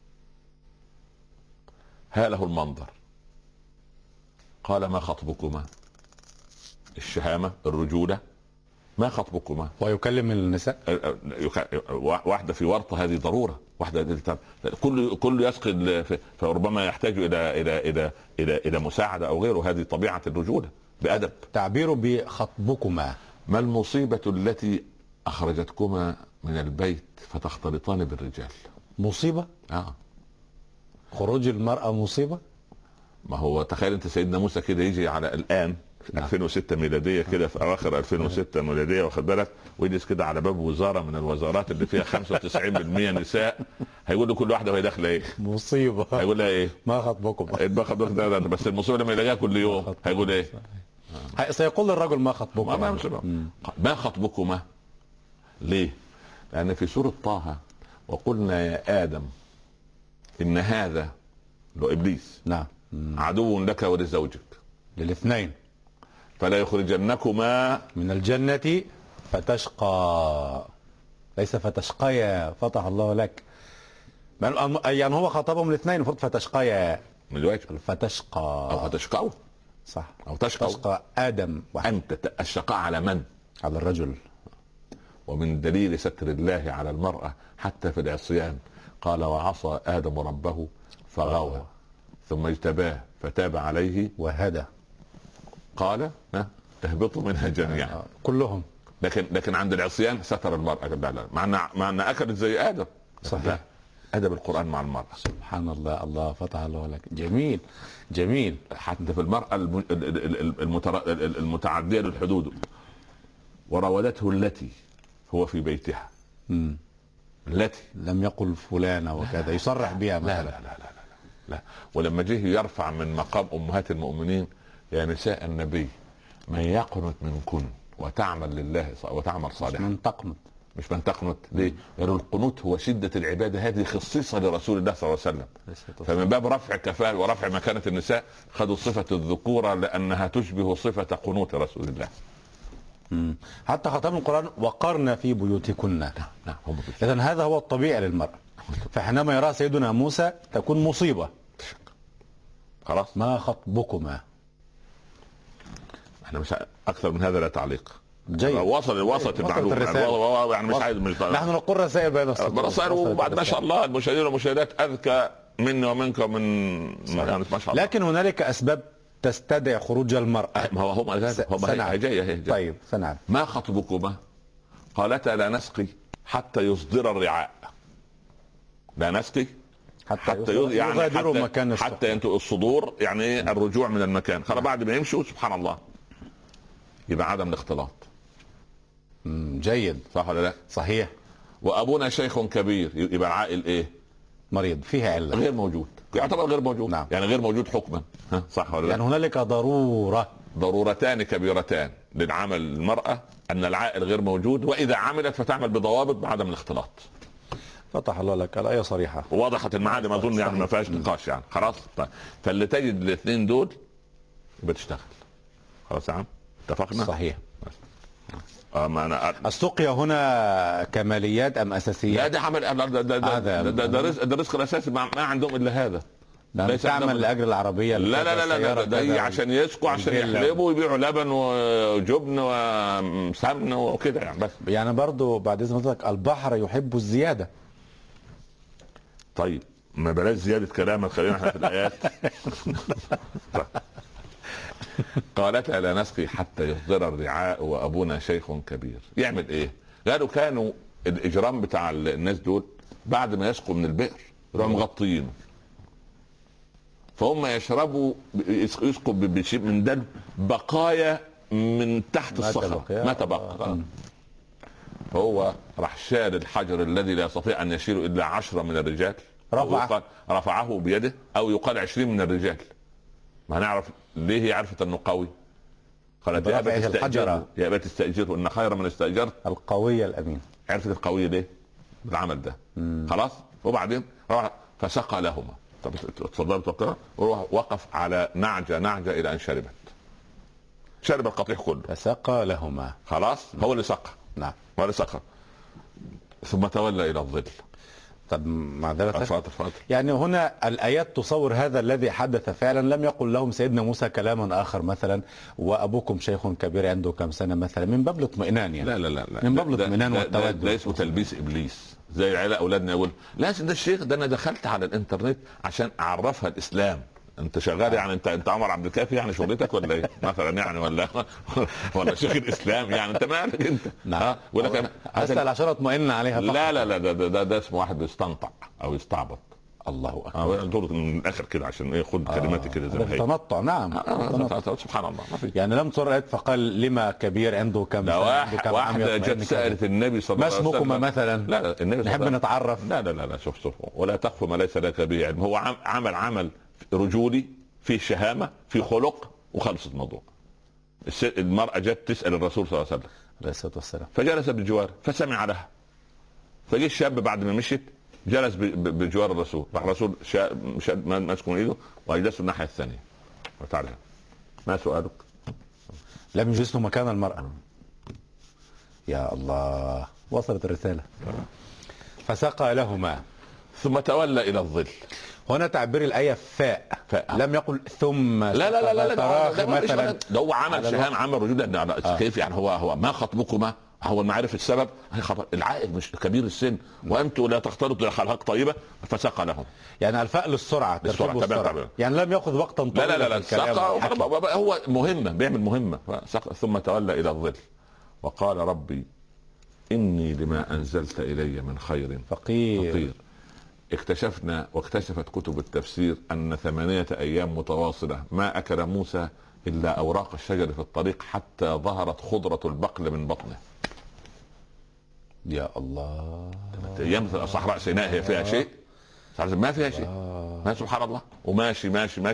هاله المنظر. قال ما خطبكما؟ الشهامة الرجولة. ما خطبكما؟ ويكلم النساء. واحدة في ورطة هذه ضرورة. واحدة كل يسقي فربما يحتاج إلى مساعدة أو غيره. هذه طبيعة الرجولة بأدب. تعبيره بخطبكما. ما المصيبة التي أخرجتكما من البيت فتختلطان بالرجال؟ مصيبة؟ خروج المرأة مصيبة؟ ما هو تخيل انت سيدنا موسى كده يجي على الآن في 2006 ميلادية كده في أواخر 2006 ميلادية واخد بالك، ويجلس كده على باب وزارة من الوزارات اللي فيها 95% نساء، هيقول له كل واحدة وهي داخلة ايه؟ مصيبة. هيقول لها ايه؟ ما خطبكم؟ بس المصيبة لما يلاقيها كل يوم هيقول ايه؟ سيقول للرجل ما خطبكم؟ ما خطبكما؟ ليه؟ لأن في سورة طه وقلنا يا آدم إن هذا لو إبليس نعم عدو لك ولزوجك للاثنين فلا يخرجنكما من الجنة فتشقى، ليس فتشقيا فتح الله لك، يعني هو خطبهم الاثنين المفروض فتشقيا من الواجب فتشقى أو فتشقوا صح أو تشقى آدم أنت الشقاء على من؟ على الرجل. ومن دليل ستر الله على المرأة حتى في العصيان قال وعصى آدم ربه فغوى ثم اجتباه فتاب عليه وهدى. قال اهبطوا منها جميعا كلهم. لكن عند العصيان ستر المرأة. لا مع أن أكلت زي آدم. صحيح. أدب القرآن مع المرأة. سبحان الله. الله فتح الله لك. جميل جميل. حتى في المرأة المتعدية للحدود وراودته التي هو في بيتها. التي لم يقل فلانة وكذا يصرح بها مثلا. لا لا لا لا لا. ولما جه يرفع من مقام أمهات المؤمنين يا نساء النبي من يقنت منكن وتعمل لله وتعمل صالحا. مش من تقنت. ليه؟ يعني القنوت هو شدة العبادة، هذه خصيصة لرسول الله صلى الله عليه وسلم. فمن باب رفع كفاءة ورفع مكانة النساء خذوا صفة الذكورة لأنها تشبه صفة قنوت رسول الله. حتى ختم القرآن وقرن في بيوتكن. نعم. إذن هذا هو الطبيعي للمرأة. فحينما يرى سيدنا موسى تكون مصيبة. خلاص. ما خطبكما؟ احنا مش اكثر من هذا لا تعليق. جيد. وصلت المعلومه يعني مش عايز نحن نقول رسائل بين الرسائل. وبعد ما شاء الله المشاهدين والمشاهدات اذكى مني ومنك من يعني ما شاء الله. لكن هنالك اسباب تستدعي خروج المرأة. ما هم هي جايه. طيب سنعم. ما خطبكما؟ قالتا لا نسقي حتى يصدر الرعاء. لا نسقي حتى يغادروا مكان حتى ينتهي الصدور، يعني الرجوع من المكان. خلاص بعد ما يمشوا سبحان الله يبقى عدم الاختلاط. جيد. صح ولا لا؟ صحيح. وابونا شيخ كبير يبقى العائل ايه؟ مريض فيها علة غير موجود، يعتبر غير موجود. نعم. يعني غير موجود حكما. صح ولا لا؟ يعني هنالك ضرورتان كبيرتان للعمل المرأة، ان العائل غير موجود، واذا عملت فتعمل بضوابط بعدم الاختلاط. فتح الله لك. الآية صريحة ووضحت المعالم اظن، يعني ما فيهاش نقاش يعني. خلاص. طيب فاللي تجد الاثنين دول يبقى تشتغل. خلاص يا عم اتفقنا. صحيح. السقيا هنا كماليات ام اساسيات؟ لا ده عمل ده الرزق الاساسي. ما عندهم الا هذا. ليس تعمل لاجل العربيه. لا ده عشان يسقوا عشان يحلبوا ويبيعوا لبن وجبن وسمن وكده يعني. بس يعني برضو بعد اذن حضرتك البحر يحب الزياده. طيب ما بلاش زياده كلام، خلينا احنا في الايات. قالت لا نسقي حتى يصدر الرعاء وابونا شيخ كبير. يعمل ايه؟ قالوا كانوا الاجرام بتاع الناس دول بعد ما يسقوا من البئر يروحوا مغطيينه، فهم يشربوا يسقوا بشيء من ده بقايا من تحت الصخره ما تبقى. فهو راح شال الحجر الذي لا يستطيع ان يشيله الا 10 من الرجال، رفعه بيده، او يقال 20 من الرجال. ما هنعرف ليه هي عرفت انه قوي. قالت يا ابا تستاجره ان خير من استاجرت القوي الامين. عرفت القوي ليه؟ بالعمل ده. خلاص. وبعدين فسقى لهما. طب اتفضل تقرا. وقف على نعجه الى ان شرب القطيع كله. فسقى لهما. خلاص هو اللي سقى. نعم هو اللي سقى. ثم تولى الى الظل. طب معذرة، اتفضل. يعني هنا الآيات تصور هذا الذي حدث فعلا. لم يقل لهم سيدنا موسى كلاما آخر مثلا وأبوكم شيخ كبير عنده كم سنة مثلا، من باب الاطمئنان يعني. لا من باب الاطمئنان والتودد. ده اسمه تلبيس إبليس. زي العيلة أولادنا يقول لازم ده الشيخ ده أنا دخلت على الإنترنت عشان أعرفها الإسلام. انت شغال يعني انت عمر عبد الكافي يعني شغلتك ولا ايه مثلا يعني ولا شيخ الاسلام يعني انت مالك انت. نعم ولكن اسال عشان اطمئن عليها فقط. لا ده اسمه واحد بيستنطع او يستعبط. الله اكبر. دور من الاخر كده عشان ايه خد كلماتي كده زي ما هي. تنطع. نعم سبحان الله ما في. يعني لم ترى فقال لما كبير عنده كم سنة. واحده جت سالت النبي صلى الله عليه وسلم ما اسمكما مثلا. لا النبي نحب نتعرف. لا شوف ولا تخف ما ليس لك به علم. هو عمل رجولي في شهامه في خلق وخلص الموضوع. المرأة جت تسأل الرسول صلى الله عليه وسلم عليه الصلاة والسلام فجلس بجوار فسمع لها. فجي الشاب بعد ما مشيت جلس بجوار الرسول. راح الرسول ماسك من ايده واجلسه الناحية الثانية. وتعالى ما سؤالك؟ لم يجلسه مكان المرأة. يا الله وصلت الرسالة. فسقى لهما ثم تولى إلى الظل. هنا تعبير الآية فاء. لم يقل ثم. لا مثلا. ده هو عمل شهام عمل رجوع. كيف يعني هو ما خطبكما؟ هو ما عرف السبب. العائل مش كبير السن وانتم لا تختلطوا اخلاق طيبه. فسقى لهم. يعني الفاء للسرعه. يعني لم ياخذ وقتا طويلا. لا سقى. هو مهمه بيعمل مهمه. ثم تولى الى الظل وقال ربي اني لما انزلت الي من خير فقير. اكتشفنا واكتشفت كتب التفسير ان 8 ايام متواصله ما اكل موسى الا اوراق الشجر في الطريق حتى ظهرت خضره البقل من بطنه. يا الله. ايام صحراء سيناء هي فيها شيء؟ ما فيها شيء. ما سبحان الله. وماشي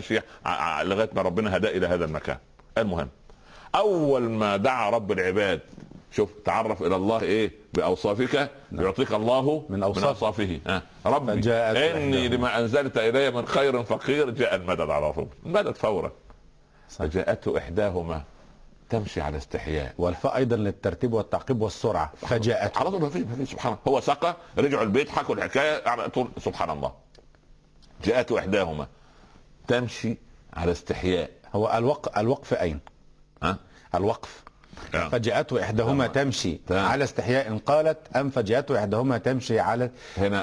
لغايه ما ربنا هداه الى هذا المكان. المهم اول ما دعا رب العباد شوف تعرف الى الله ايه باوصافك يعطيك الله من اوصافه. ربي اني لما انزلت الي من خير فقير. جاء المدد على طول. المدد فورا. فجاءته احداهما تمشي على استحياء. والفاء ايضا للترتيب والتعقيب والسرعه. فجاءته على طول. ما في سبحان الله. هو سقى رجعوا البيت حكوا الحكايه على طول. سبحان الله. جاءته احداهما تمشي على استحياء. هو الوقف اين؟ الوقف. فجاءته احداهما تمشي على استحياء قالت ام فجاءته احداهما تمشي على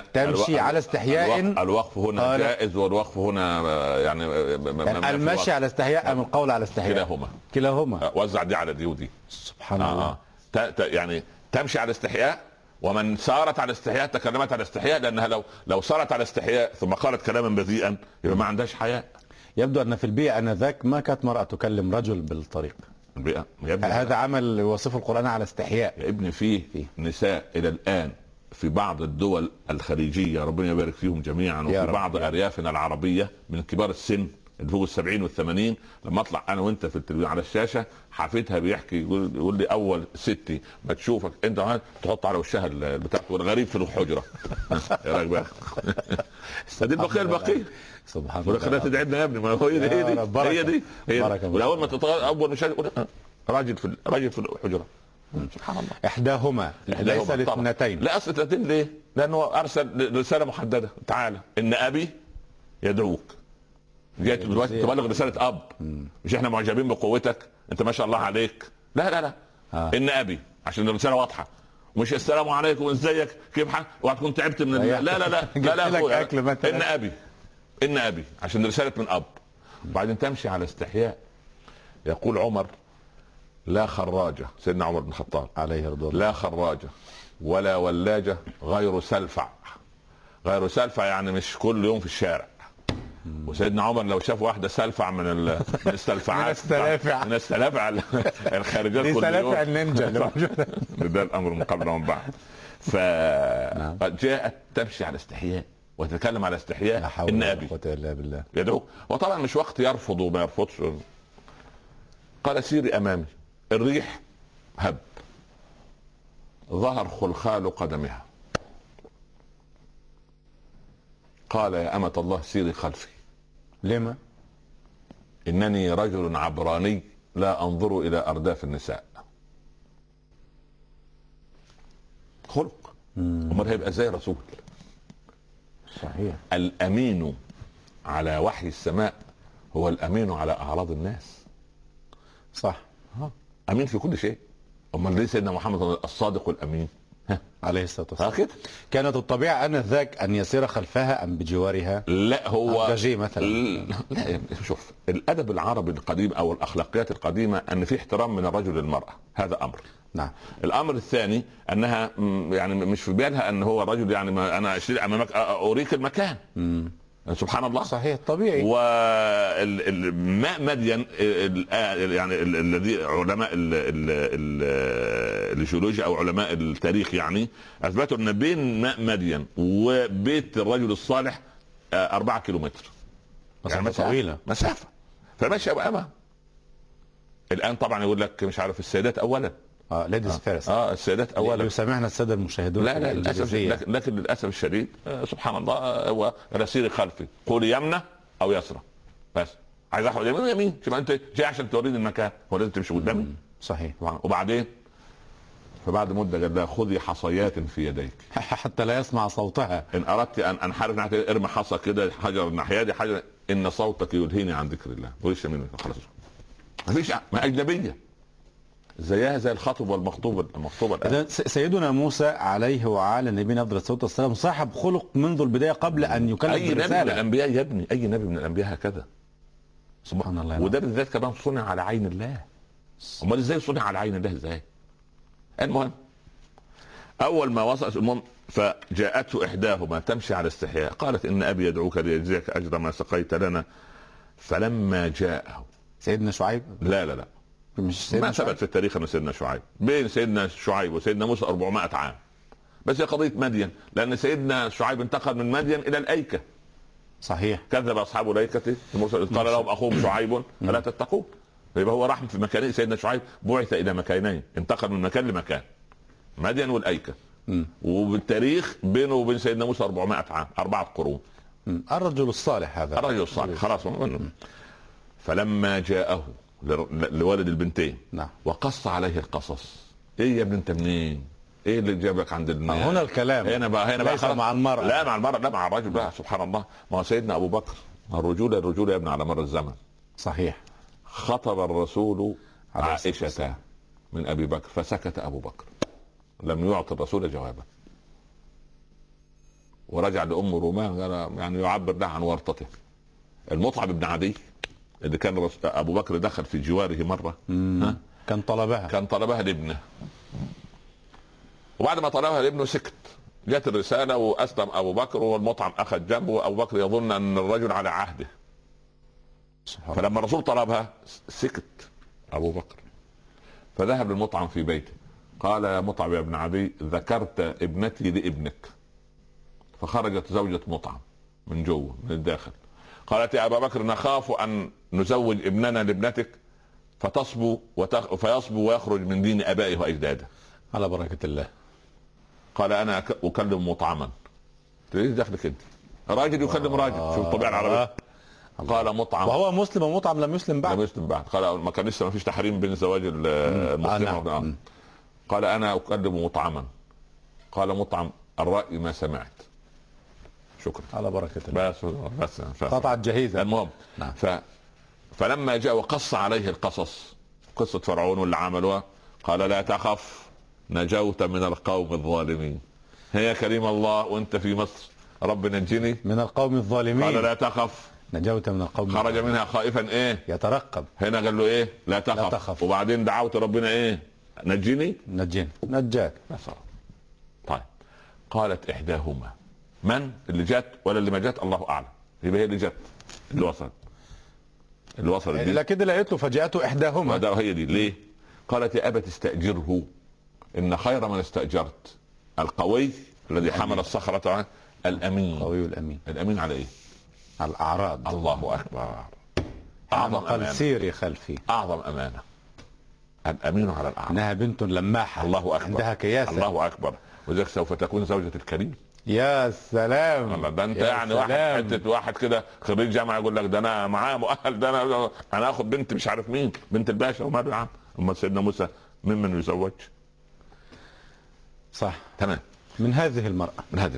على استحياء. الوقف هنا جائز والوقف هنا يعني المشي على استحياء ام القول على استحياء؟ كلاهما. وزع دي على دي ودي. سبحان الله. يعني تمشي على استحياء. ومن سارت على استحياء تكلمت على استحياء لانها لو سارت على استحياء ثم قالت كلاما بذيئا يبقى ما عندهاش حياء. يبدو ان في البيئه انذاك ما كانت مرأة تكلم رجل بالطريق. هذا عمل يوصف القرآن على استحياء. يا ابني فيه نساء الى الان في بعض الدول الخليجية ربنا يبارك فيهم جميعا وفي بعض اريافنا العربية من كبار السن اللي فوق 70 و80 لما اطلع انا وانت في التلفزيون على الشاشة حفيدها بيحكي يقول لي اول ستي ما تشوفك انت تحط على وشها البتاع والغريب في الحجرة. يا راجل بقى دي البقية سبحان الله. خلينا تدعينا يا ابني. ما هو هي دي والاول ما تطلع اول مش راجل في الحجره. سبحان الله. احداهما ليس الاثنتين. لا اصل الاثنتين ليه؟ لانه ارسل رساله محدده. تعالى ان ابي يدعوك. جاءت دلوقتي تبلغ رساله اب. مش احنا معجبين بقوتك انت ما شاء الله عليك. لا ان ابي عشان الرساله واضحه. مش السلام عليكم ازيك كيف حالك وهتكون تعبت من لا ان ابي عشان رساله من اب. وبعدين تمشي على استحياء. يقول عمر لا خراجه سيدنا عمر بن الخطاب عليه رضي الله لا خراجه ولا ولاجه غير سلفع. غير سلفع يعني مش كل يوم في الشارع. وسيدنا عمر لو شاف واحده سلفع من السلفعات من السلافع الخارجات كل يوم سلافع النينجا ده الامر من قبل ومن بعد. فجاءت تمشي على استحياء وتتكلم على استحياء ان ابي يدعوك. وطبعا مش وقت يرفض وما يرفضش. قال سيري امامي. الريح هب ظهر خلخال قدمها. قال يا أمة الله سيري خلفي. لما؟ إنني رجل عبراني لا أنظر إلى أرداف النساء. خلق. أمال هيبقى زي رسول. صحيح. الأمين على وحي السماء هو الأمين على أعراض الناس. صح. أمين في كل شيء. أمال ليه سيدنا محمد الصادق الأمين عليه الصلاة والسلام كده؟ كانت الطبيعة آنذاك أن يسير خلفها أم بجوارها؟ لا هو مثلا. لا شوف، الأدب العربي القديم أو الأخلاقيات القديمة أن في احترام من الرجل للمرأة، هذا أمر. نعم. الأمر الثاني أنها يعني مش في بالها أن هو رجل، يعني ما أنا أشير أمامك أريك المكان. سبحان الله. صحيح طبيعي. وماء مدين يعني الذي علماء الجيولوجيا او علماء التاريخ يعني اثبتوا ان بين ماء مدين وبيت الرجل الصالح 4 كيلومتر. مسافة يعني طويلة. مسافة. فماشي أمام. الآن طبعا يقول لك مش عارف السيدات أولا. ليديز فيرست. السيدات اولا. يسامحنا الساده المشاهدون. لا للاسف، لكن للاسف الشديد سبحان الله هو رسيل خلفي، قولي يمنى او يسرى بس. عايز احفظ يمين شوف انت جاي عشان توريني المكان، هو لازم تمشي قدامي. صحيح. وبعدين فبعد مده قال لها خذي حصيات في يديك حتى لا يسمع صوتها. ان اردت ان انحرف ناحيه ارمي حصى كده، حجر ناحيه دي حجر، ان صوتك يلهيني عن ذكر الله. وليش منك خلاص ما فيش، ما اجنبيه زيها زي الخطب المخطوبه. إذا سيدنا موسى عليه وعلى نبينا افضل الصلاه والسلام صاحب خلق منذ البدايه قبل ان يكلف بالرساله. اي نبي من الانبياء يا ابني، اي نبي من الانبياء هكذا سبحان الله. وده بالذات كمان صنع على عين الله. امال ازاي صنع على عين الله ازاي؟ المهم اول ما وصل المهم فجاءته احداهما تمشي على استحياء قالت ان ابي يدعوك ليجزيك اجر ما سقيت لنا. فلما جاءه سيدنا شعيب، لا مش ما ثبت في التاريخ ان سيدنا شعيب، بين سيدنا شعيب وسيدنا موسى 400 عام، بس هي قضيه مدين، لان سيدنا شعيب انتقل من مدين الى الايكه. صحيح. كذب اصحاب الايكه موسى اذ قال لهم اخوهم شعيب الا تتقون. يبقى هو راح في مكانين، سيدنا شعيب بعث الى مكانين، انتقل من مكان لمكان، مدين والايكه. وبالتاريخ بينه وبين سيدنا موسى 400 عام، 4 قرون. الرجل الصالح هذا، الرجل الصالح خلاص. فلما جاءه لوالد البنتين نعم. وقص عليه القصص. ايه يا ابني انت منين؟ ايه اللي جابك عند هنا الكلام هنا بقى ليس مع المرأة. لا مع المرأة، لا مع الرجل بقى. سبحان الله. ما هو سيدنا ابو بكر الرجولة يا ابني على مر الزمن. صحيح. خطب الرسول عائشة من ابي بكر فسكت ابو بكر، لم يعطي الرسول جوابا، ورجع لام رومان يعني يعبر له عن ورطته. المطعم بن عدي اللي كان ابو بكر دخل في جواره مره كان طلبها لابنه، وبعد ما طلبها لابنه سكت. جت الرساله واسلم ابو بكر والمطعم اخذ جنبه، وابو بكر يظن ان الرجل على عهده. فلما الرسول طلبها سكت ابو بكر، فذهب للمطعم في بيته قال يا مطعم يا ابن عدي ذكرت ابنتي لابنك. فخرجت زوجة مطعم من جوه من الداخل قالت يا ابا بكر نخاف ان نزوج ابننا لابنتك فتصبو فيصبو ويخرج من دين ابائه واجداده. على بركه الله. قال انا اكلم مطعما. ايش دخلك انت؟ راجل يكلم راجل. شوف الطبيعه العربيه. قال مطعم، وهو مسلم ومطعم لم يسلم بعد. قال ما كان لسه ما فيش تحريم بين زواج المسلم. قال انا اكلم مطعما. قال مطعم الراي ما سمعت. شكرا. على بركة الله. بس قطعت جهيزة. المهم نعم. فلما جاء وقص عليه القصص، قصة فرعون واللي عملوها، قال لا تخف نجوت من القوم الظالمين. هي كريم الله وانت في مصر رب نجني من القوم الظالمين. قال لا تخف نجوت من القوم. خرج منها خائفا ايه يترقب. هنا قال له ايه لا تخف. وبعدين دعوت ربنا ايه نجني نجاك. طيب قالت احداهما. من اللي جت ولا اللي ما جت الله اعلم. يبقى هي اللي جت اللي وصل يعني لا كده لقيت له فجاءته احداهما. هي دي ليه؟ قالت يا ابت استاجره ان خير من استاجرت القوي الذي حمل الصخرة الامين. القوي الامين. الامين على ايه؟ على الاعراض. الله اكبر. اعظم امانه. سيري خلفي. اعظم امانه الامين على الاعراض. انها بنت لماحه. الله اكبر. عندها كياسه. الله اكبر. وذلك سوف تكون زوجة الكريم. يا سلام. والله ده انت يعني واحد كده خريج جامعه يقول لك ده انا معاه مؤهل، ده انا اخد بنت مش عارف مين، بنت الباشا وماله يا عم. اما سيدنا موسى ممن يزوج؟ صح تمام. من هذه المرأة.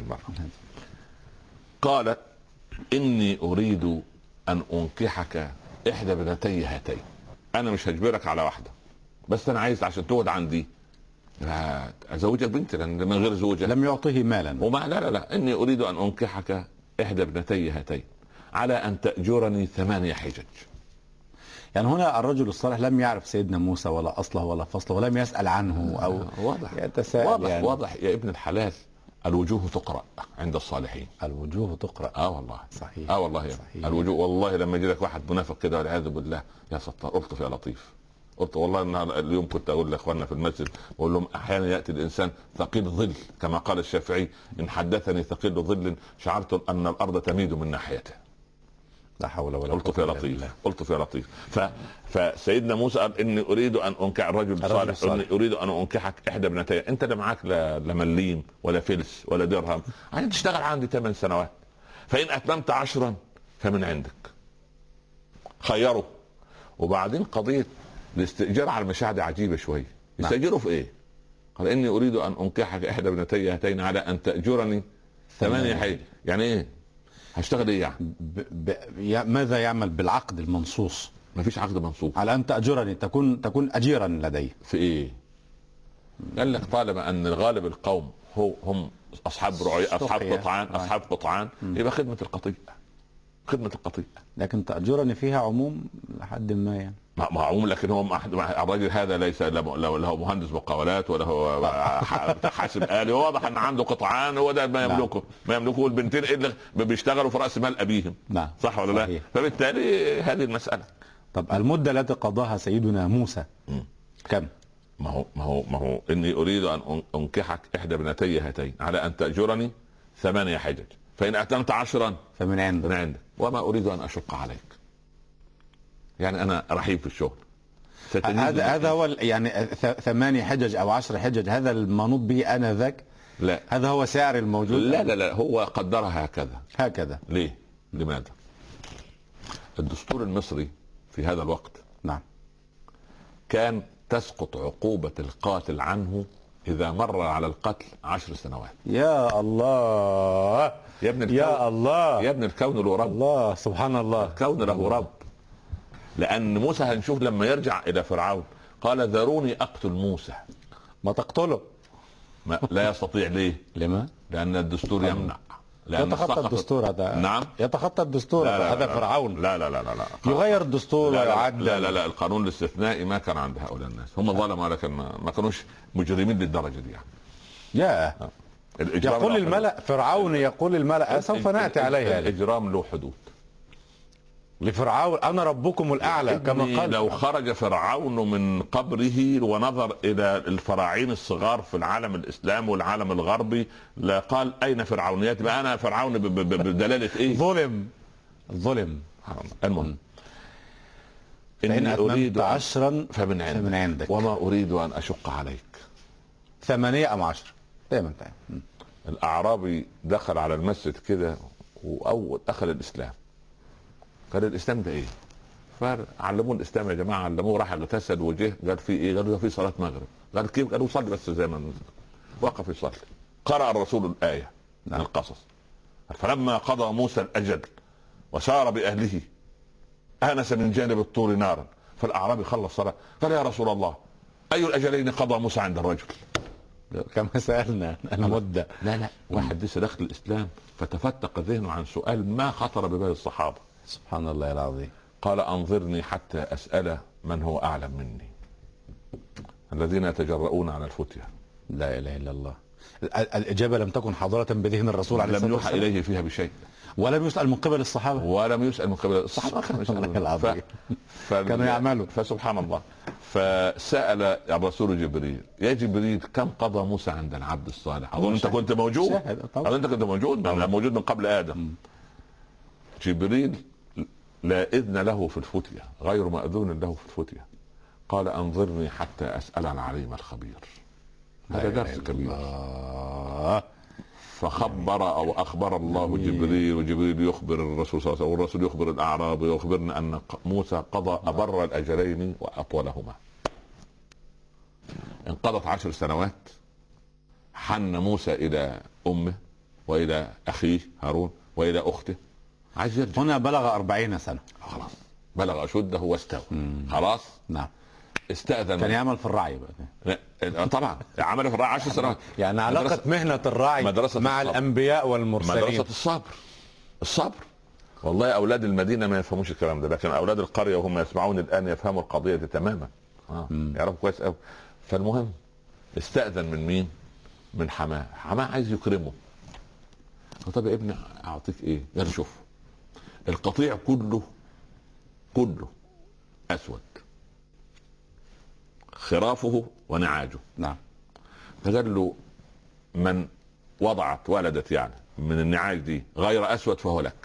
قالت اني اريد ان انكحك احدى بنتي هاتين. انا مش هجبرك على واحده، بس انا عايز عشان تقعد عندي ازوجك بنتي من غير زوجه. لم يعطيه مالا وما لا اني اريد ان انكحك احدى ابنتي هاتين على ان تأجرني 8 حجج. يعني هنا الرجل الصالح لم يعرف سيدنا موسى ولا اصله ولا فصله ولم يسأل عنه او واضح يتساءل. يعني واضح يا ابن الحلال. الوجوه تقرأ عند الصالحين. الوجوه تقرأ. والله صحيح. والله صحيح. الوجوه والله لما يجي لك واحد منافق كده والعياذ بالله يا ستار الطف يا لطيف. قلت والله ان اليوم كنت اقول لاخواننا في المسجد واقول لهم احيانا ياتي الانسان ثقيل ظل كما قال الشافعي ان حدثني ثقيل ظل شعرت ان الارض تميد من ناحيته. لا حول ولا قوة الا بالله. قلت يا لطيف. فسيدنا موسى قال اني اريد ان انكح الرجل الصالح اني اريد ان انكحك احدى ابنتي. انت لا معاك لا مليم ولا فلس ولا درهم، عايز تشتغل عندي 8 سنوات، فان اتممت 10 فمن عندك. خيره. وبعدين قضيه الاستئجار على المشاهد عجيبه شويه. يستاجروا في ايه؟ قال اني اريد ان انكحك احدى ابنتي هاتين على ان تأجرني 8 حجج. يعني ايه؟ هشتغل ايه يعني؟ ماذا يعمل بالعقد المنصوص؟ ما فيش عقد منصوص. على ان تأجرني تكون اجيرا لدي. في ايه؟ قال لك طالما ان غالب القوم هم اصحاب رعي، اصحاب قطعان يبقى خدمه القطيع. لكن تأجرني فيها عموم لحد ما يعني معقوم. لكن هو الراجل هذا ليس له مهندس مقاولات ولا هو حاسب آلي. واضح ان عنده قطعان هو ده ما يملكه البنتين اللي بيشتغلوا في راس مال ابيهم. صح ولا لا؟ فبالتالي هذه المساله. طب المده التي قضاها سيدنا موسى كم؟ ما هو اني اريد ان انكحك احدى ابنتي هاتين على ان تأجرني 8 حجج فان اتممت 10 فمن عندك وما اريد ان اشق عليك. يعني انا رحيم في الشغل. هذا هو يعني 8 حجج او 10 حجج هذا المنوط به انذاك؟ لا هذا هو سعر الموجود. لا هو قدرها هكذا. ليه؟ لماذا؟ الدستور المصري في هذا الوقت نعم كان تسقط عقوبة القاتل عنه إذا مر على القتل 10 سنوات. يا الله يا ابن يا الله يا ابن الكون له رب. الله سبحان الله. الكون له رب. لأن موسى هنشوف لما يرجع إلى فرعون قال ذروني أقتل موسى. ما تقتله. لا يستطيع. ليه؟ لما؟ لأن الدستور يمنع. يتخطى الدستور هذا. نعم يتخطى الدستور. هذا فرعون. لا يغير الدستور ويعدل. لا القانون الاستثنائي ما كان عند هؤلاء الناس. هم ظلموا لكن ما كانوش مجرمين للدرجة دي يعني. يقول الملأ فرعون يقول الملأ سوف نأتي عليها. الإجرام له حدود. لفرعون انا ربكم الاعلى كما قال. لو خرج فرعون من قبره ونظر الى الفراعين الصغار في العالم الاسلامي والعالم الغربي لقال اين فرعونيات؟ بقى انا فرعون بدلاله ايه؟ ظلم. المهم اني اريد 10 فمن عندك وما اريد ان اشق عليك. 8 أم 10 دايما انت. الاعرابي دخل على المسجد كده واول دخل الاسلام قال الاسلام ده ايه؟ فعلموه الاسلام يا جماعه. علموه راح اغتسل وجه قال في ايه؟ قالوا في صلاه مغرب. قال كيف؟ قالوا صلي بس زي ما وقف يصلي. قرأ الرسول الايه من القصص فلما قضى موسى الاجل وسار باهله انس من جانب الطور نارا. فالاعرابي خلص صلاه قال يا رسول الله اي الاجلين قضى موسى عند الرجل؟ كما سالنا المده. لا واحد لسه داخل الاسلام فتفتق ذهنه عن سؤال ما خطر ببال الصحابه. سبحان الله العظيم. قال انظرني حتى اسال من هو اعلم مني. الذين يتجرؤون على الفتيا. لا اله الا الله. الاجابه لم تكن حاضره بذهن الرسول عليه الصلاه والسلام. لم يوحى اليه فيها بشيء. ولم يسال من قبل الصحابه. كانوا يعملوا. فسبحان الله. فسال الرسول جبريل يا جبريل كم قضى موسى عند العبد الصالح؟ اظن انت كنت موجود. موجود من قبل ادم. جبريل لا اذن له في الفتية غير ماذون له في الفتية. قال انظرني حتى اسال العليم الخبير. هذا درس كبير. فخبر او اخبر الله جبريل، وجبريل يخبر الرسول صلى الله عليه وسلم، والرسول يخبر الاعراب ويخبرنا ان موسى قضى ابر الاجلين واطولهما. انقضت 10 سنوات، حن موسى الى امه والى اخيه هارون والى اخته، عايز يرجع. هنا بلغ 40 سنة، خلاص بلغ اشده واستوى. خلاص نعم. استأذن، كان يعمل في الرعي بقى. لا طبعا عمل في الرعي 10 سنوات. يعني علاقة مهنة الرعي مع الصبر. الأنبياء والمرسلين مدرسة الصبر. والله أولاد المدينة ما يفهموش الكلام ده، لكن أولاد القرية وهم يسمعون الآن يفهموا القضية دي تماما. يعرفوا كويس قوي. فالمهم استأذن من مين؟ من حماه. حماه عايز يكرمه. طب يا ابني أعطيك إيه؟ قال شوف، القطيع كله أسود، خرافه ونعاجه. نعم. فقال له من ولدت يعني من النعاج دي غير اسود فهو لك.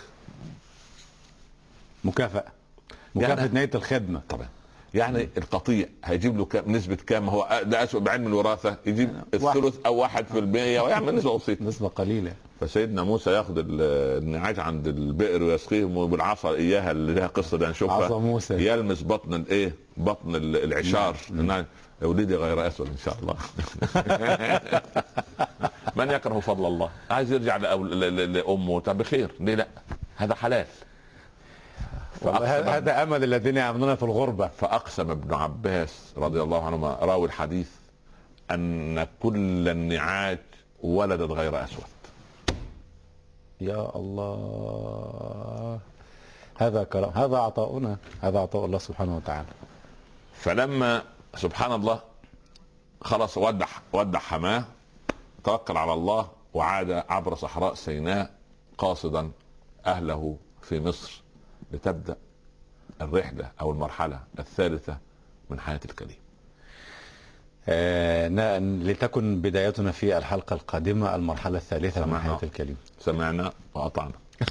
مكافأة يعني نهاية الخدمة. طبعا يعني القطيع هيجيب له نسبة كام؟ هو ده اسود بعلم الوراثة، يجيب الثلث او 1% ويعمل نسبة بسيطة، نسبة قليلة. فسيدنا موسى ياخذ النعاج عند البئر ويسقيهم بالعصا اياها اللي لها قصة دي نشوفها. عصا موسى يلمس بطن بطن العشار. يا وليدي غير اسود ان شاء الله. من يكره فضل الله؟ عايز يرجع لامه، طب بخير ليه لا؟ هذا حلال. هذا امل الذين يعملون في الغربة. فاقسم ابن عباس رضي الله عنهما راوي الحديث ان كل النعاج ولدت غير اسود. يا الله، هذا كرم، هذا عطاؤنا، هذا عطاء الله سبحانه وتعالى. فلما سبحان الله خلص ودع حماه، توكل على الله وعاد عبر صحراء سيناء قاصدا أهله في مصر لتبدأ الرحلة أو المرحلة الثالثة من حياة الكريم. لتكن بدايتنا في الحلقة القادمة المرحلة الثالثة من حياة الكريم. سمعنا وأطعنا.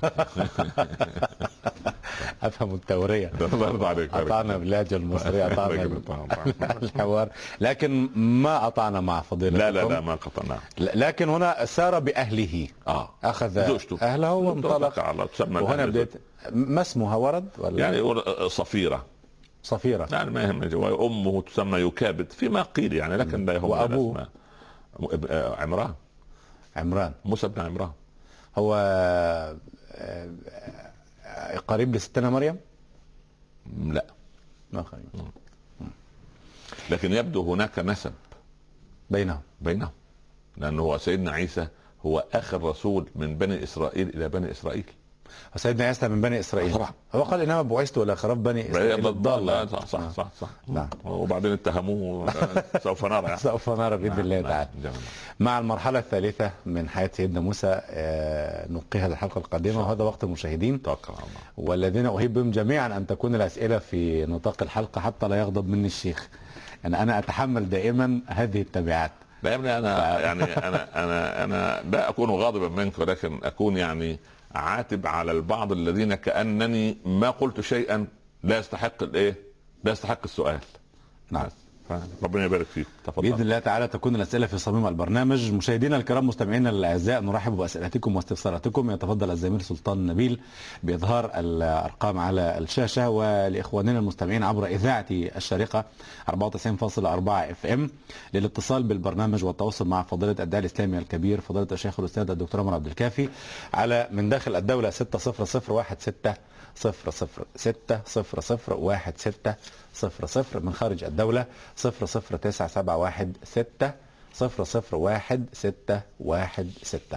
أفهم التورية. أطعنا باللهجة المصرية، أطعنا الحوار، لكن ما أطعنا مع فضيلتكم. لا ما قطعنا. لكن هنا سار بأهله. أخذ زوجته أهله وانطلق. وهنا بدأت. ما اسمها ورد ولا يعني صفيرة يعني ما يهم. وأمه تسمى يكابد فيما قيل يعني، لكن لا يهم. وأبوه عمران، موسى بن عمران. هو قريب لستنا مريم؟ لا ما قريب. لكن يبدو هناك نسب بينهم، لأنه هو سيدنا عيسى هو آخر رسول من بني إسرائيل إلى بني إسرائيل. سيدنا عيسى من بني إسرائيل طبعا. هو قال إنما بعثت إلى خراف بني إسرائيل الضالة. صح. نعم. وبعدين اتهموه. سوف نرى سوف نرى بإذن الله تعالى. مع المرحلة الثالثة من حياة سيدنا موسى نلقيها الحلقة القادمة، وهذا وقت المشاهدين. توكل على الله. والذين أحب بهم جميعا أن تكون الأسئلة في نطاق الحلقة حتى لا يغضب مني الشيخ. أنا أتحمل دائما هذه التبعات. لا يا ابني أنا لا أكون غاضبا منك، ولكن أكون يعني عاتب على البعض الذين كأنني ما قلت شيئا لا يستحق السؤال. نعم. ربنا يبارك فيك. تفضل. بإذن الله تعالى تكون الأسئلة في صميم البرنامج. مشاهدينا الكرام، مستمعينا الأعزاء، نرحب بأسئلتكم واستفساراتكم. يتفضل الزميل سلطان نبيل بإظهار الأرقام على الشاشة، ولإخواننا المستمعين عبر إذاعة الشارقة 94.4 FM للاتصال بالبرنامج والتواصل مع فضيلة الداعية الإسلامي الكبير فضيلة الشيخ الأستاذ الدكتور عمر عبد الكافي على من داخل الدولة 6001600 6001600 من خارج الدولة 00971 6 001 616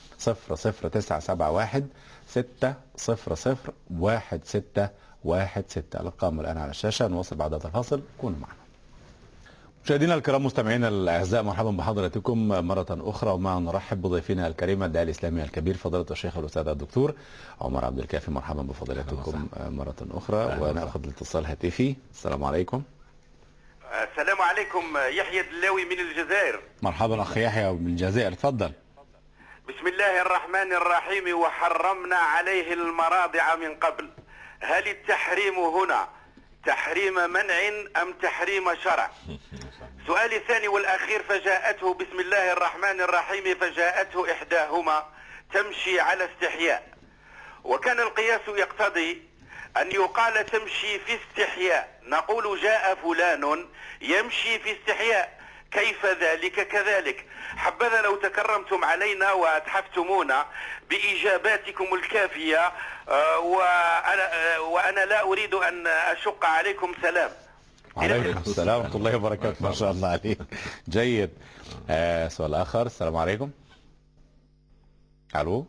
00971 6 001 616. الأرقام الآن على الشاشة. نواصل بعد هذا الفاصل، كونوا معنا. مشاهدينا الكرام، مستمعينا الاعزاء، مرحبا بحضراتكم مره اخرى، ومع نرحب بضيفنا الكريم الداعي الاسلامي الكبير فضيله الشيخ الاستاذ الدكتور عمر عبد الكافي. مرحبا بفضيلتكم مره اخرى، وناخذ الاتصال هاتفي. السلام عليكم. السلام عليكم. يحيى الدلاوي من الجزائر. مرحبا اخي يحيى من الجزائر، تفضل. بسم الله الرحمن الرحيم. وحرمنا عليه المراضع من قبل. هل التحريم هنا تحريم منع أم تحريم شرع؟ سؤالي الثاني والأخير: فجاءته بسم الله الرحمن الرحيم فجاءته إحداهما تمشي على استحياء، وكان القياس يقتضي أن يقال تمشي في استحياء، نقول جاء فلان يمشي في استحياء، كيف ذلك كذلك؟ حبذا لو تكرمتم علينا وأتحفتمونا بإجاباتكم الكافية، وأنا لا أريد أن أشق عليكم. سلام. عليكم السلام ورحمة الله وبركاته. ما شاء الله عليك. جيد. سؤال آخر. السلام عليكم. الو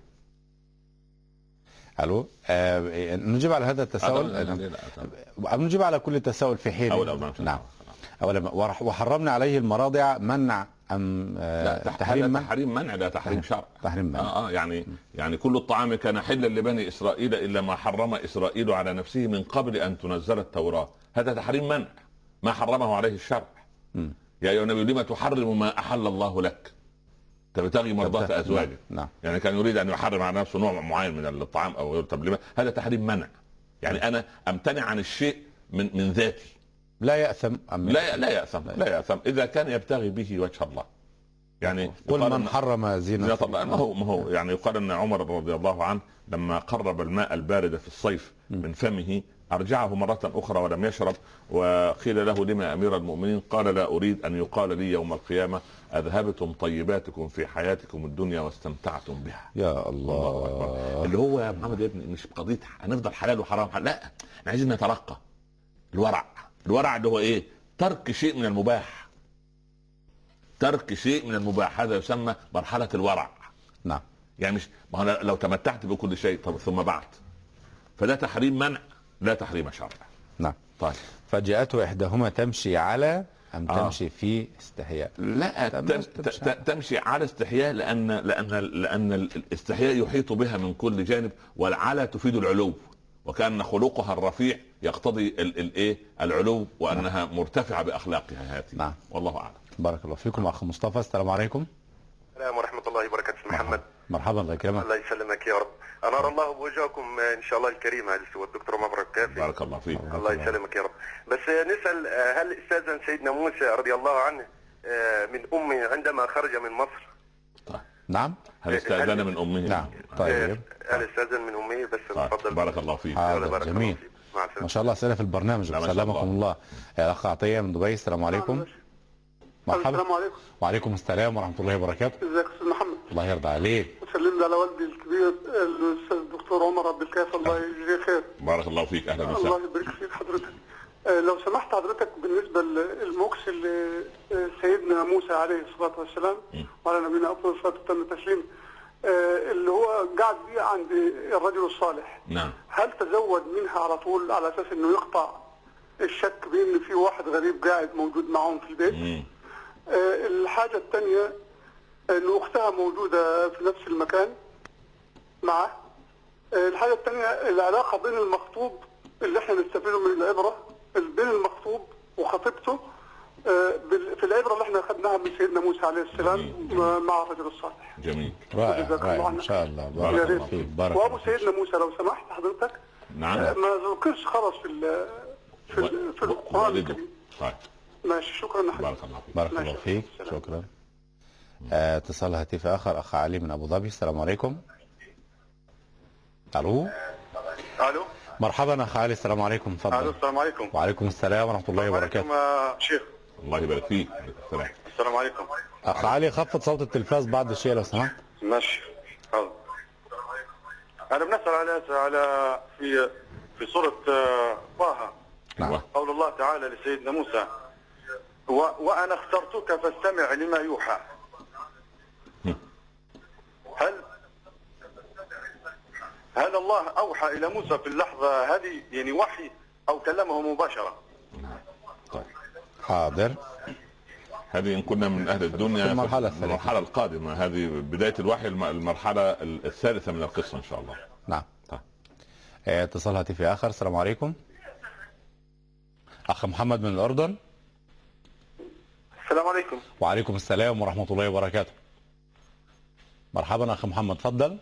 الو. نجيب على هذا التساؤل. نجيب على كل تساؤل في حين. نعم. اولا وحرمنا عليه المراضع منع ام تحريم منع؟ تحريم منع، لا تحريم شرع. تحريم منع. يعني كل الطعام كان حلا لبني اسرائيل الا ما حرم اسرائيل على نفسه من قبل ان تنزل التوراة. هذا تحريم منع، ما حرمه عليه الشرع. يا ايها النبي لما تحرم ما احل الله لك تبتغي مرضاة ازواجك. نعم. يعني كان يريد ان يحرم على نفسه نوع معين من الطعام او غيره. طب هذا تحريم منع، يعني انا امتنع عن الشيء من ذاتي. لا يأثم. لا يأثم اذا كان يبتغي به وجه الله. يعني قل من حرم زينة الله. ما هو يعني يقال ان عمر رضي الله عنه لما قرب الماء البارد في الصيف من فمه ارجعه مرة اخرى ولم يشرب، وقيل له: لما امير المؤمنين؟ قال: لا اريد ان يقال لي يوم القيامة اذهبتم طيباتكم في حياتكم الدنيا واستمتعتم بها. يا الله. اللي هو يا محمد يا ابني مش قضية هنفضل حلال وحرام، لا، احنا عايزين نترقى. الورع اللي هو ايه؟ ترك شيء من المباح. ترك شيء من المباح هذا يسمى مرحلة الورع. نعم. يعني مش لو تمتعت بكل شيء طب ثم بعد، فده تحريم منع لا تحريم شرع. نعم. طيب. فجاءته احداهما تمشي على ام تمشي في استحياء؟ لا، تمشي على استحياء، لان الاستحياء يحيط بها من كل جانب، والعلى تفيد العلو، وكان خلقها الرفيع يقتضي العلو، وانها مرتفعه باخلاقها هذه. نعم. والله اعلم. بارك الله فيكم. اخ مصطفى. السلام عليكم. السلام ورحمه الله وبركاته. محمد. مرحبا. الله يكرمك. الله يسلمك يا رب. انار الله بوجهكم ان شاء الله الكريم. هذا هو الدكتور مبروك كافي. بارك الله فيك. الله يسلمك يا رب. بس نسال، هل استاذن سيدنا موسى رضي الله عنه من امه عندما خرج من مصر؟ طيب. نعم. هل استاذن من امه؟ نعم. طيب. هل استاذن من امه؟ بس تفضل. بارك الله فيك. جميل. ما شاء الله اسئله في البرنامج. سلامكم الله. الاخ عطيه من دبي. السلام عليكم. مرحبا. السلام عليكم. وعليكم السلام ورحمه الله وبركاته. ازيك يا استاذ محمد؟ الله يرضى عليك. وسلم لي على والدي الكبير الاستاذ الدكتور عمر عبد الكافي، الله يجزيه خير. بارك الله فيك. اهلا وسهلا. الله يبارك فيك حضرتك. لو سمحت حضرتك، بالنسبه للموكس اللي سيدنا موسى عليه الصلاه والسلام وعلى نبينا افضل الصلاه والتسليم، اللي هو قاعد بيه عند الرجل الصالح. نعم. هل تزود منها على طول على اساس انه يقطع الشك بان في واحد غريب قاعد موجود معهم في البيت؟ الحاجه الثانيه انه اختها موجوده في نفس المكان معه. الحاجه الثانيه العلاقه بين المخطوب اللي احنا نستفيده من العبره بين المخطوب وخطيبته في العبره اللي احنا اخذناها من سيدنا موسى عليه السلام مع الرجل الصالح. جميل. رائع ان شاء الله. بارك الله فيك. بارك الله. وابو سيدنا موسى لو سمحت حضرتك. نعم. ما ذكرش خالص في القران الكريم. طيب. ماشي. شكرا لك. بارك الله فيك. بارك الله فيك. شكرا. اتصال هاتفي اخر. اخ علي من ابو ظبي. السلام عليكم. الو. مرحبا اخ علي. السلام عليكم. تفضل. السلام عليكم. وعليكم السلام ورحمه الله وبركاته. شيخ. الله يبارك فيك. السلام عليكم. اخ علي خفض صوت التلفاز بعض الشيء لو سمحت. ماشي. حاضر. انا بنسال على في سوره طه. نعم. قول الله تعالى لسيدنا موسى: وانا اخترتك فاستمع لما يوحى. هل الله اوحى الى موسى في اللحظه هذه يعني وحي او كلمه مباشره؟ طيب. حاضر. هذه إن كنا من أهل الدنيا في المرحلة القادمة. هذه بداية الوحي، المرحلة الثالثة من القصة إن شاء الله. نعم. طيب. اتصال هاتفي آخر. السلام عليكم. أخ محمد من الأردن. السلام عليكم. وعليكم السلام ورحمة الله وبركاته. مرحبا أخ محمد. تفضل.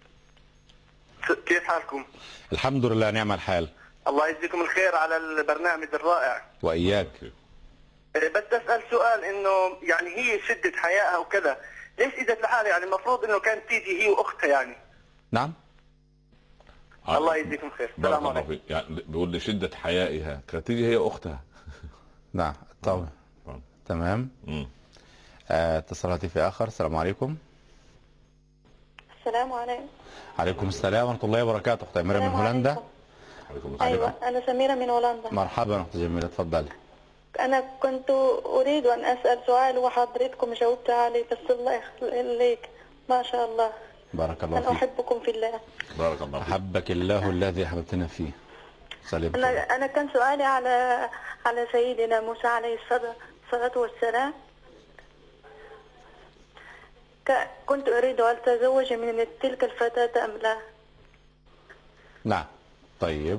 كيف حالكم؟ الحمد لله، نعم الحال. الله يجزيكم الخير على البرنامج الرائع. وإياك. بس أسأل سؤال إنه يعني هي شدة حيائها وكذا، ليش إجت لحالها؟ يعني المفروض إنه كانت تيجي هي وأختها يعني. نعم. الله يجزيكم خير. السلام عليكم. يعني بيقول لشدة حيائها كانت تيجي هي وأختها. نعم طبعا. تمام. اتصال هاتفي آخر. السلام عليكم. السلام عليكم. عليكم السلام ورحمة الله وبركاته. أختي أميرة من هولندا. أيوة أنا سميرة من هولندا. مرحبا أختي جميلة، تفضلي. أنا كنت أريد أن أسأل سؤال وحضرتكم جاوبت عليه، بس الله يخليك ما شاء الله. بارك الله فيك. أنا أحبكم في الله. بارك الله فيك. أحبك الله الذي أحببتنا فيه. أنا كان سؤالي على سيدنا موسى عليه الصلاة والسلام. كنت أريد أن أتزوج من تلك الفتاة أم لا؟ نعم. طيب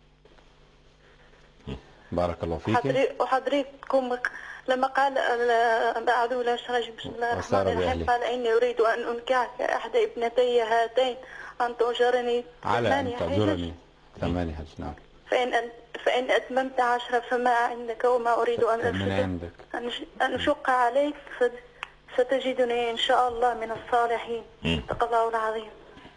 بارك الله فيك. وحضرتكم لما قال أعوذ بالله من الشيطان الرجيم بسم الله الرحمن الرحيم قال إني أريد أن أنكحك إحدى ابنتي هاتين أن تؤجرني على أن تأجرني 8 حج. نعم. فإن أتممت 10 فما عندك وما أريد أن أشق عليك ستجدني إن شاء الله من الصالحين. اتق الله العظيم.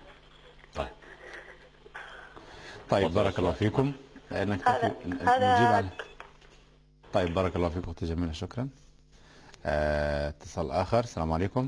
طيب بارك الله فيكم. هذا طيب بارك الله فيكم أختي جميلة، شكرا. اتصال آخر. السلام عليكم.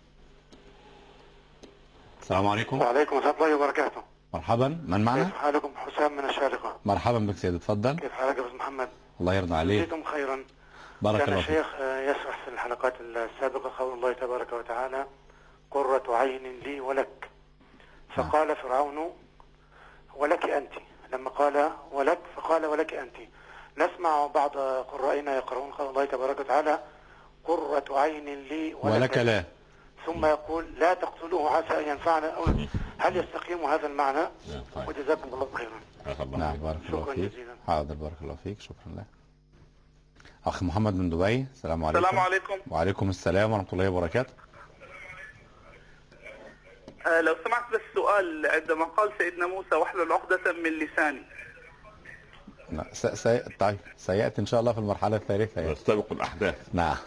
السلام عليكم. وعليكم السلام ورحمة الله وبركاته. مرحبا، من معنا؟ كيف حالكم؟ حسام من الشارقة. مرحبا بك سيدي، تفضل. كيف حالك يا أستاذ محمد؟ الله يرضى عليك. جزاكم خيرا. بارك الله فيك. كان الشيخ يشرح في الحلقات السابقة قول الله تبارك وتعالى قرة عين لي ولك، فقال فرعون ولك أنت، لما قال ولك فقال ولك أنت. نسمع بعض قرائنا يقرؤون قول الله تبارك وتعالى قرة عين لي ولك لا، ثم يقول لا تقتلوه عسى أن ينفعنا أو هل يستقيم هذا المعنى؟ وجزاكم الله خيرا. نعم بارك الله فيك. حاضر بارك الله فيك، شكرا لك. أخ محمد من دبي. السلام عليكم. السلام عليكم. وعليكم السلام ورحمة الله وبركاته. لو سمحت بس سؤال، عندما قال سيدنا موسى واحلل عقدة من لساني. طيب سيأتي إن شاء الله في المرحلة الثالثة يعني. يستبق الأحداث. نعم.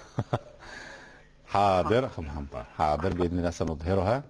حاضر أخ محمد، حاضر بإذن الله سنظهرها.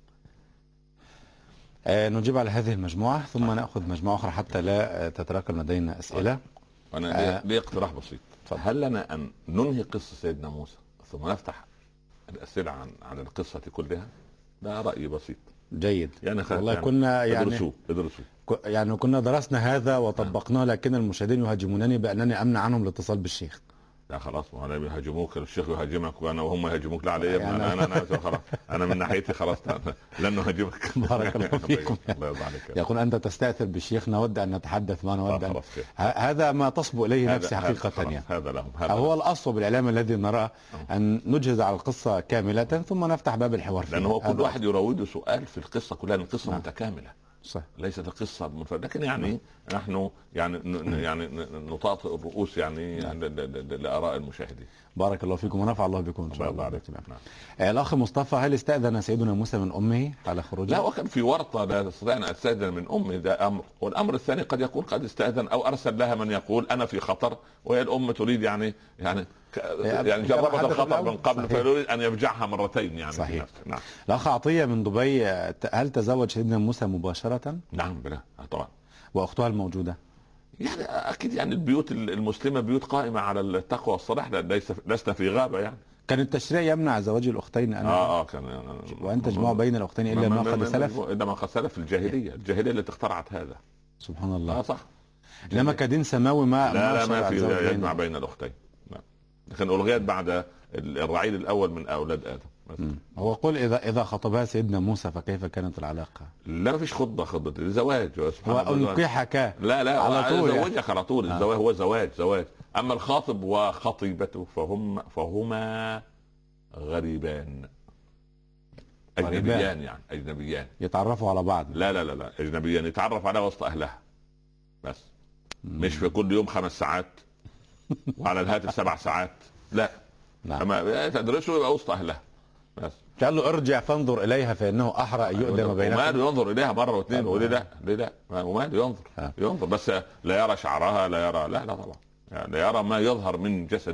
نجيب على هذه المجموعة ثم نأخذ مجموعة أخرى حتى لا تتراكم لدينا أسئلة. أنا لي اقتراح بسيط. هل لنا أن ننهي قصة سيدنا موسى ثم نفتح الأسئلة عن القصة كلها؟ ده رأي بسيط. جيد. يعني والله يعني كنا يعني ادرسوا يعني كنا درسنا هذا وطبقناه، لكن المشاهدين يهاجمونني بأنني أمنع عنهم الاتصال بالشيخ. لا خلاص، ما انا بيهاجموك، الشيخ يهاجمك وانا وهم يهاجموك. لا علي يعني انا خلاص، انا من ناحيتي خلاص لن نهاجمك. بارك الله فيكم. الله يرضى عليك. يقول انت تستأثر بالشيخ، نود ان نتحدث ما نود ان هذا ما تصبو اليه نفسي حقيقة يعني. هذا لهم. هو الاصل بالاعلام الذي نراه ان نجهز على القصة كاملة ثم نفتح باب الحوار فيها. لانه هو كل واحد يراوده سؤال في القصة كلها، القصة متكاملة. صح. ليست القصة منفردة، لكن يعني نحن يعني نطاطئ الرؤوس يعني لآراء المشاهدين. بارك الله فيكم ونفع الله بكم ان شاء الله. نعم. الاخ مصطفى، هل استأذن سيدنا موسى من امه على خروجه؟ لا، وكان في ورطة لا استطيع ان استأذن من امي، ده امر. والامر الثاني قد يكون قد استأذن او ارسل لها من يقول انا في خطر، وهي الام تريد يعني جربت الخطر من قبل فيريد ان يفجعها مرتين يعني. صحيح. نعم. الاخ عطية من دبي، هل تزوج سيدنا موسى مباشرة؟ نعم بلا طبعا. واختها الموجودة؟ يعني اكيد يعني البيوت المسلمة بيوت قائمة على التقوى والصلاح، لسنا في غابة يعني. كان التشريع يمنع زواج الاختين؟ كان وان تجمعوا بين الاختين الا ما قد سلف. الا ما قد سلف في الجاهلية التي اخترعت هذا. سبحان الله. صح. انما كدين سماوي ما في يجمع بين الاختين. لكن الغيت بعد الرعيل الاول من اولاد ادم. هو قل اذا خطبها سيدنا موسى فكيف كانت العلاقه؟ لا مفيش خطبه زواج. وانكحك لا على طول زوجك على طول. الزواج هو زواج. اما الخاطب وخطيبته فهما غريبان اجنبيان يعني اجنبيان يتعرفوا على بعض. لا اجنبيان يتعرف على وسط اهلها بس. مش في كل يوم 5 ساعات وعلى الهاتف 7 ساعات. لا. نعم. اما تدرسه يبقى وسط اهلها بس. قال له ارجع فانظر اليها فانه احرى ان يؤدم بينكم. وماله ينظر اليها مره واثنين وليه لا وماله ينظر بس لا يرى شعرها، لا يرى لا طبعا يعني لا يرى ما يظهر من جسدها.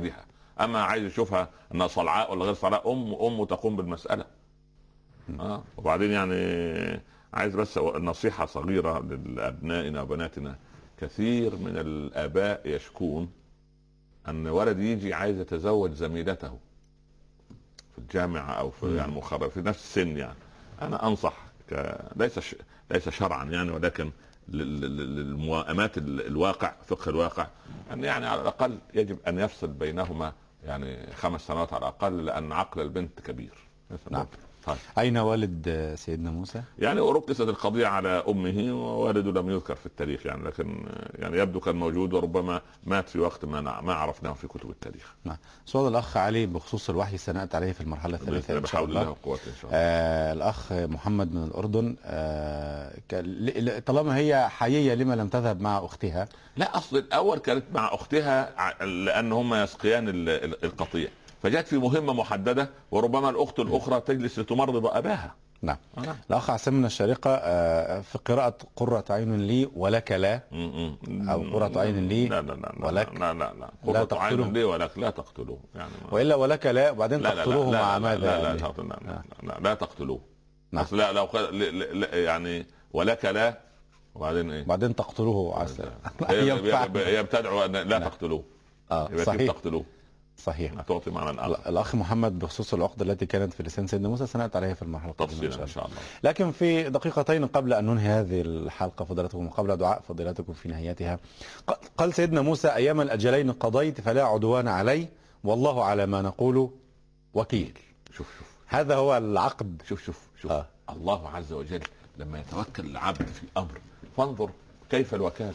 اما عايز يشوفها انها صلعاء ولا غير صلعاء، امه تقوم بالمساله. وبعدين يعني عايز بس نصيحه صغيره لابنائنا وبناتنا. كثير من الاباء يشكون ان ولد يجي عايز يتزوج زميلته في الجامعه او في يعني مخرج في نفس السن. يعني انا انصح ليس شرعا يعني، ولكن للموائمات الواقع، فقه الواقع، ان يعني على الاقل يجب ان يفصل بينهما يعني 5 سنوات على الاقل، لان عقل البنت كبير. نعم. أين والد سيدنا موسى؟ يعني ركزت القضية على أمه، ووالده لم يذكر في التاريخ يعني، لكن يعني يبدو كان موجود، وربما مات في وقت ما عرفناه في كتب التاريخ. نعم. سؤال الأخ علي بخصوص الوحي سنأتي عليه في المرحلة الثالثة إن شاء الله. الأخ محمد من الأردن، طالما هي حيية لما لم تذهب مع أختها؟ لا، أصل الأول كانت مع أختها لأن هم يسقيان القطيع، فجاءت في مهمة محددة، وربما الأخت الأخرى تجلس لتمرض أباها. نعم. الأخ عسام من الشارقة، في قراءة قرة عين لي ولك لا، أو قرة عين لي ولك لا عين لي ولك لا تقتلوه يعني، وإلا ولك لا وبعدين تقتلوه مع ماذا؟ لا تقتلوه. لا لو يعني ولك لا وبعدين ايه؟ بعدين تقتلوه عسى. هي بتدعو ان لا تقتلوه. صحيح. تقتلوه. صحيح. تعطي معنى آخر. الأخ محمد بخصوص العقدة التي كانت في لسان سيدنا موسى سنأتي عليها في المرحلة القادمة إن شاء الله. لكن في دقيقتين قبل أن ننهي هذه الحلقة فضيلتكم، قبل دعاء فضيلتكم في نهايتها، قال سيدنا موسى: أيام الأجلين قضيت فلا عدوان علي والله على ما نقول وكيل. شوف هذا هو العقد. شوف الله عز وجل لما يتوكل العبد في أمر، فانظر كيف الوكالة.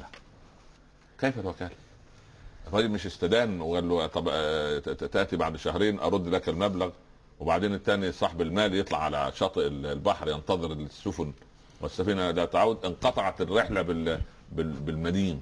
الراجل مش استدان وقال له طب تأتي بعد شهرين أرد لك المبلغ، وبعدين الثاني صاحب المال يطلع على شاطئ البحر ينتظر السفن والسفينة لا تعود، انقطعت الرحلة بالمدين.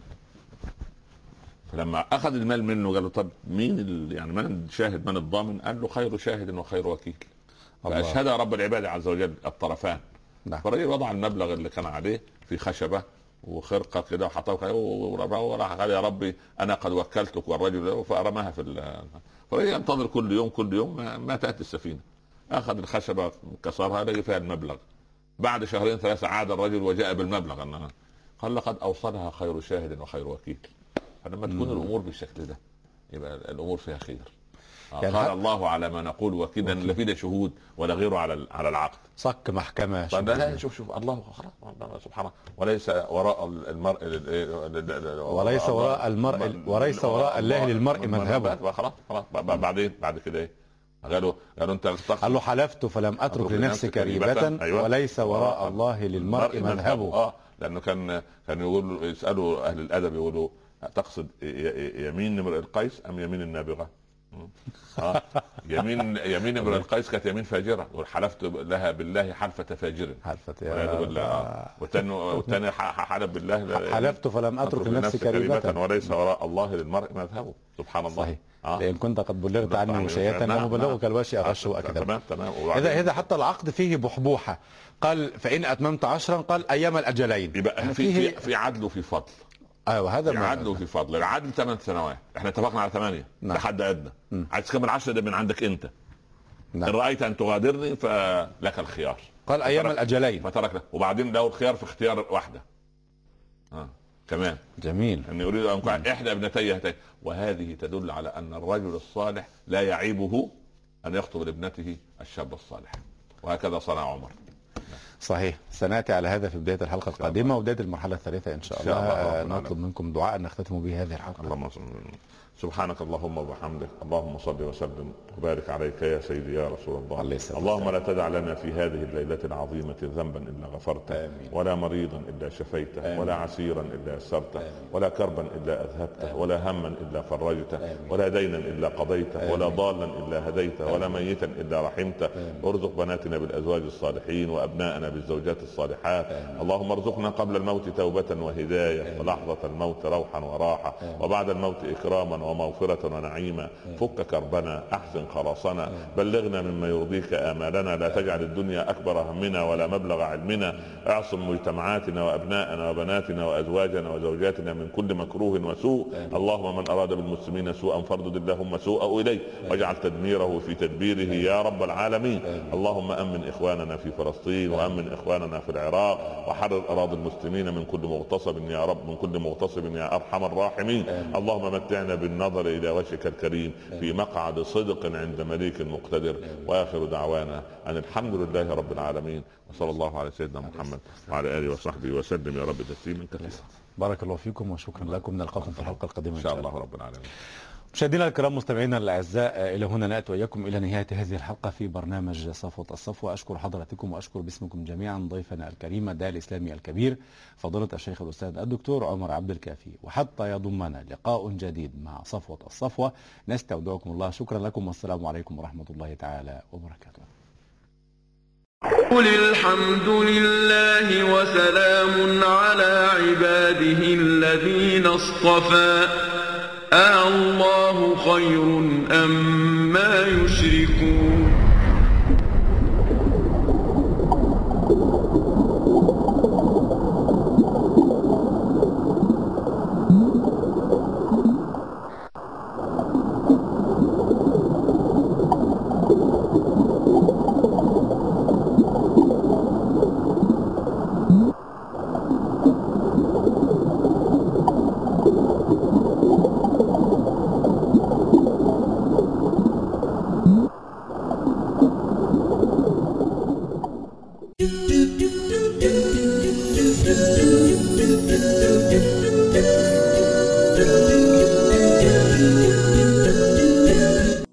فلما أخذ المال منه قال له طب مين يعني من الشاهد من الضامن؟ قال له خير شاهد وخير وكيل، فأشهد رب العباد عز وجل الطرفان. فالراجل وضع المبلغ اللي كان عليه في خشبة وخرقه كده وحطوها وراح قال يا ربي انا قد وكلتك والرجل، فرماها فالرجل ينتظر كل يوم ما تاتي السفينه. اخذ الخشبه كسرها لقي فيها المبلغ. بعد 2-3 عاد الرجل وجاء بالمبلغ. قال لقد اوصلها خير شاهد وخير وكيل. فلما تكون الامور بالشكل ده يبقى الامور فيها خير. يعني قال الله على ما نقول وكذا، لا في شهود ولا غيره على العقد. صك محكمة. طيب شوف الله سبحانه، وليس وراء المرء وليس وراء الله للمرء مذهبه. خلاص بعدين بعد كده ايه؟ قالوا انت قال له حلفت فلم اترك لنفسك ريبة. أيوة. وليس وراء الله للمرء مذهبه. لانه كان يسالوا اهل الادب يقولوا تقصد يمين امرئ القيس ام يمين النابغه؟ يمين امرئ القيس كانت يمين فاجره، وحلفت لها بالله حلفة فاجر. والثاني حلف بالله حلفت فلم اترك لنفسك ريبة. وليس وراء الله للمرء مذهبه. سبحان الله. صحيح. لان كنت قد بلغت عني وشيئة لم ابلغك الواشي اغش واكذب. تمام. اذا حتى العقد فيه بحبوحه. قال فان اتممت 10 قال ايام الاجلين. يبقى في عدل وفي فضل. ايوه هذا عدل وفي فضل. العدل 8 سنوات، احنا اتفقنا على 8 لحد ادنى. عايز تكمل 10 ده من عندك انت. ان رايت ان تغادرني فلك الخيار. قال ايام الاجلين فترك له، وبعدين له الخيار في اختيار واحده كمان. جميل. ان يريد ان يكون احدى ابنتي هاتين، وهذه تدل على ان الرجل الصالح لا يعيبه ان يخطب لابنته الشاب الصالح، وهكذا صنع عمر. صحيح. سنأتي على هذا في بداية الحلقة القادمة وبداية المرحلة الثالثة إن شاء الله. نطلب منكم دعاء نختتم به هذه الحلقة. سبحانك اللهم وبحمدك، اللهم صل وسلم وبارك عليك يا سيدي يا رسول الله. اللهم لا تدع لنا في هذه الليلة العظيمة ذنبا إلا غفرته، ولا مريضا إلا شفيته، ولا عسيرا إلا يسرته، ولا كربا إلا أذهبته، ولا هما إلا فرجته، ولا دينا إلا قضيته، ولا ضالا إلا هديته، ولا ميتا إلا رحمته. ارزق بناتنا بالأزواج الصالحين، وأبناءنا وأهلنا بالزوجات الصالحات. اللهم ارزقنا قبل الموت توبة وهداية، ولحظة الموت روحا وراحة، وبعد الموت إكراما ومغفرة ونعيما. فك كربنا، أحسن خلاصنا، بلغنا مما يرضيك آمالنا، لا تجعل الدنيا أكبر همنا ولا مبلغ علمنا. اعصم مجتمعاتنا وأبناءنا وبناتنا وأزواجنا وزوجاتنا من كل مكروه وسوء. اللهم من أراد بالمسلمين سوءا فاردد اللهم سوءه إليه، واجعل تدميره في تدبيره يا رب العالمين. اللهم أمن إخواننا في فلسطين، وأمن إخواننا في العراق، وحرر أراضي المسلمين من كل مغتصب يا رب، من كل مغتصب يا أرحم الراحمين. اللهم متعنا بالنظر إلى وجهك الكريم في مقعد صدق عند مليك مقتدر. وآخر دعوانا أن الحمد لله رب العالمين، وصلى الله على سيدنا محمد وعلى آله وصحبه وسلم يا رب تسليما كثيرا. بارك الله فيكم وشكرا لكم. نلقاكم في الحلقة القادمة إن شاء الله رب العالمين. مشاهدينا الكرام، مستمعينا الاعزاء، الى هنا ناتي واياكم الى نهايه هذه الحلقه في برنامج صفوة الصفوة. اشكر حضراتكم واشكر باسمكم جميعا ضيفنا الكريم الداعي الاسلامي الكبير فضيلة الشيخ الاستاذ الدكتور عمر عبد الكافي. وحتى يضمنا لقاء جديد مع صفوة الصفوة نستودعكم الله. شكرا لكم والسلام عليكم ورحمة الله تعالى وبركاته. قل الحمد لله وسلام على عباده الذين اصطفى. الله خير أم ما يشركون.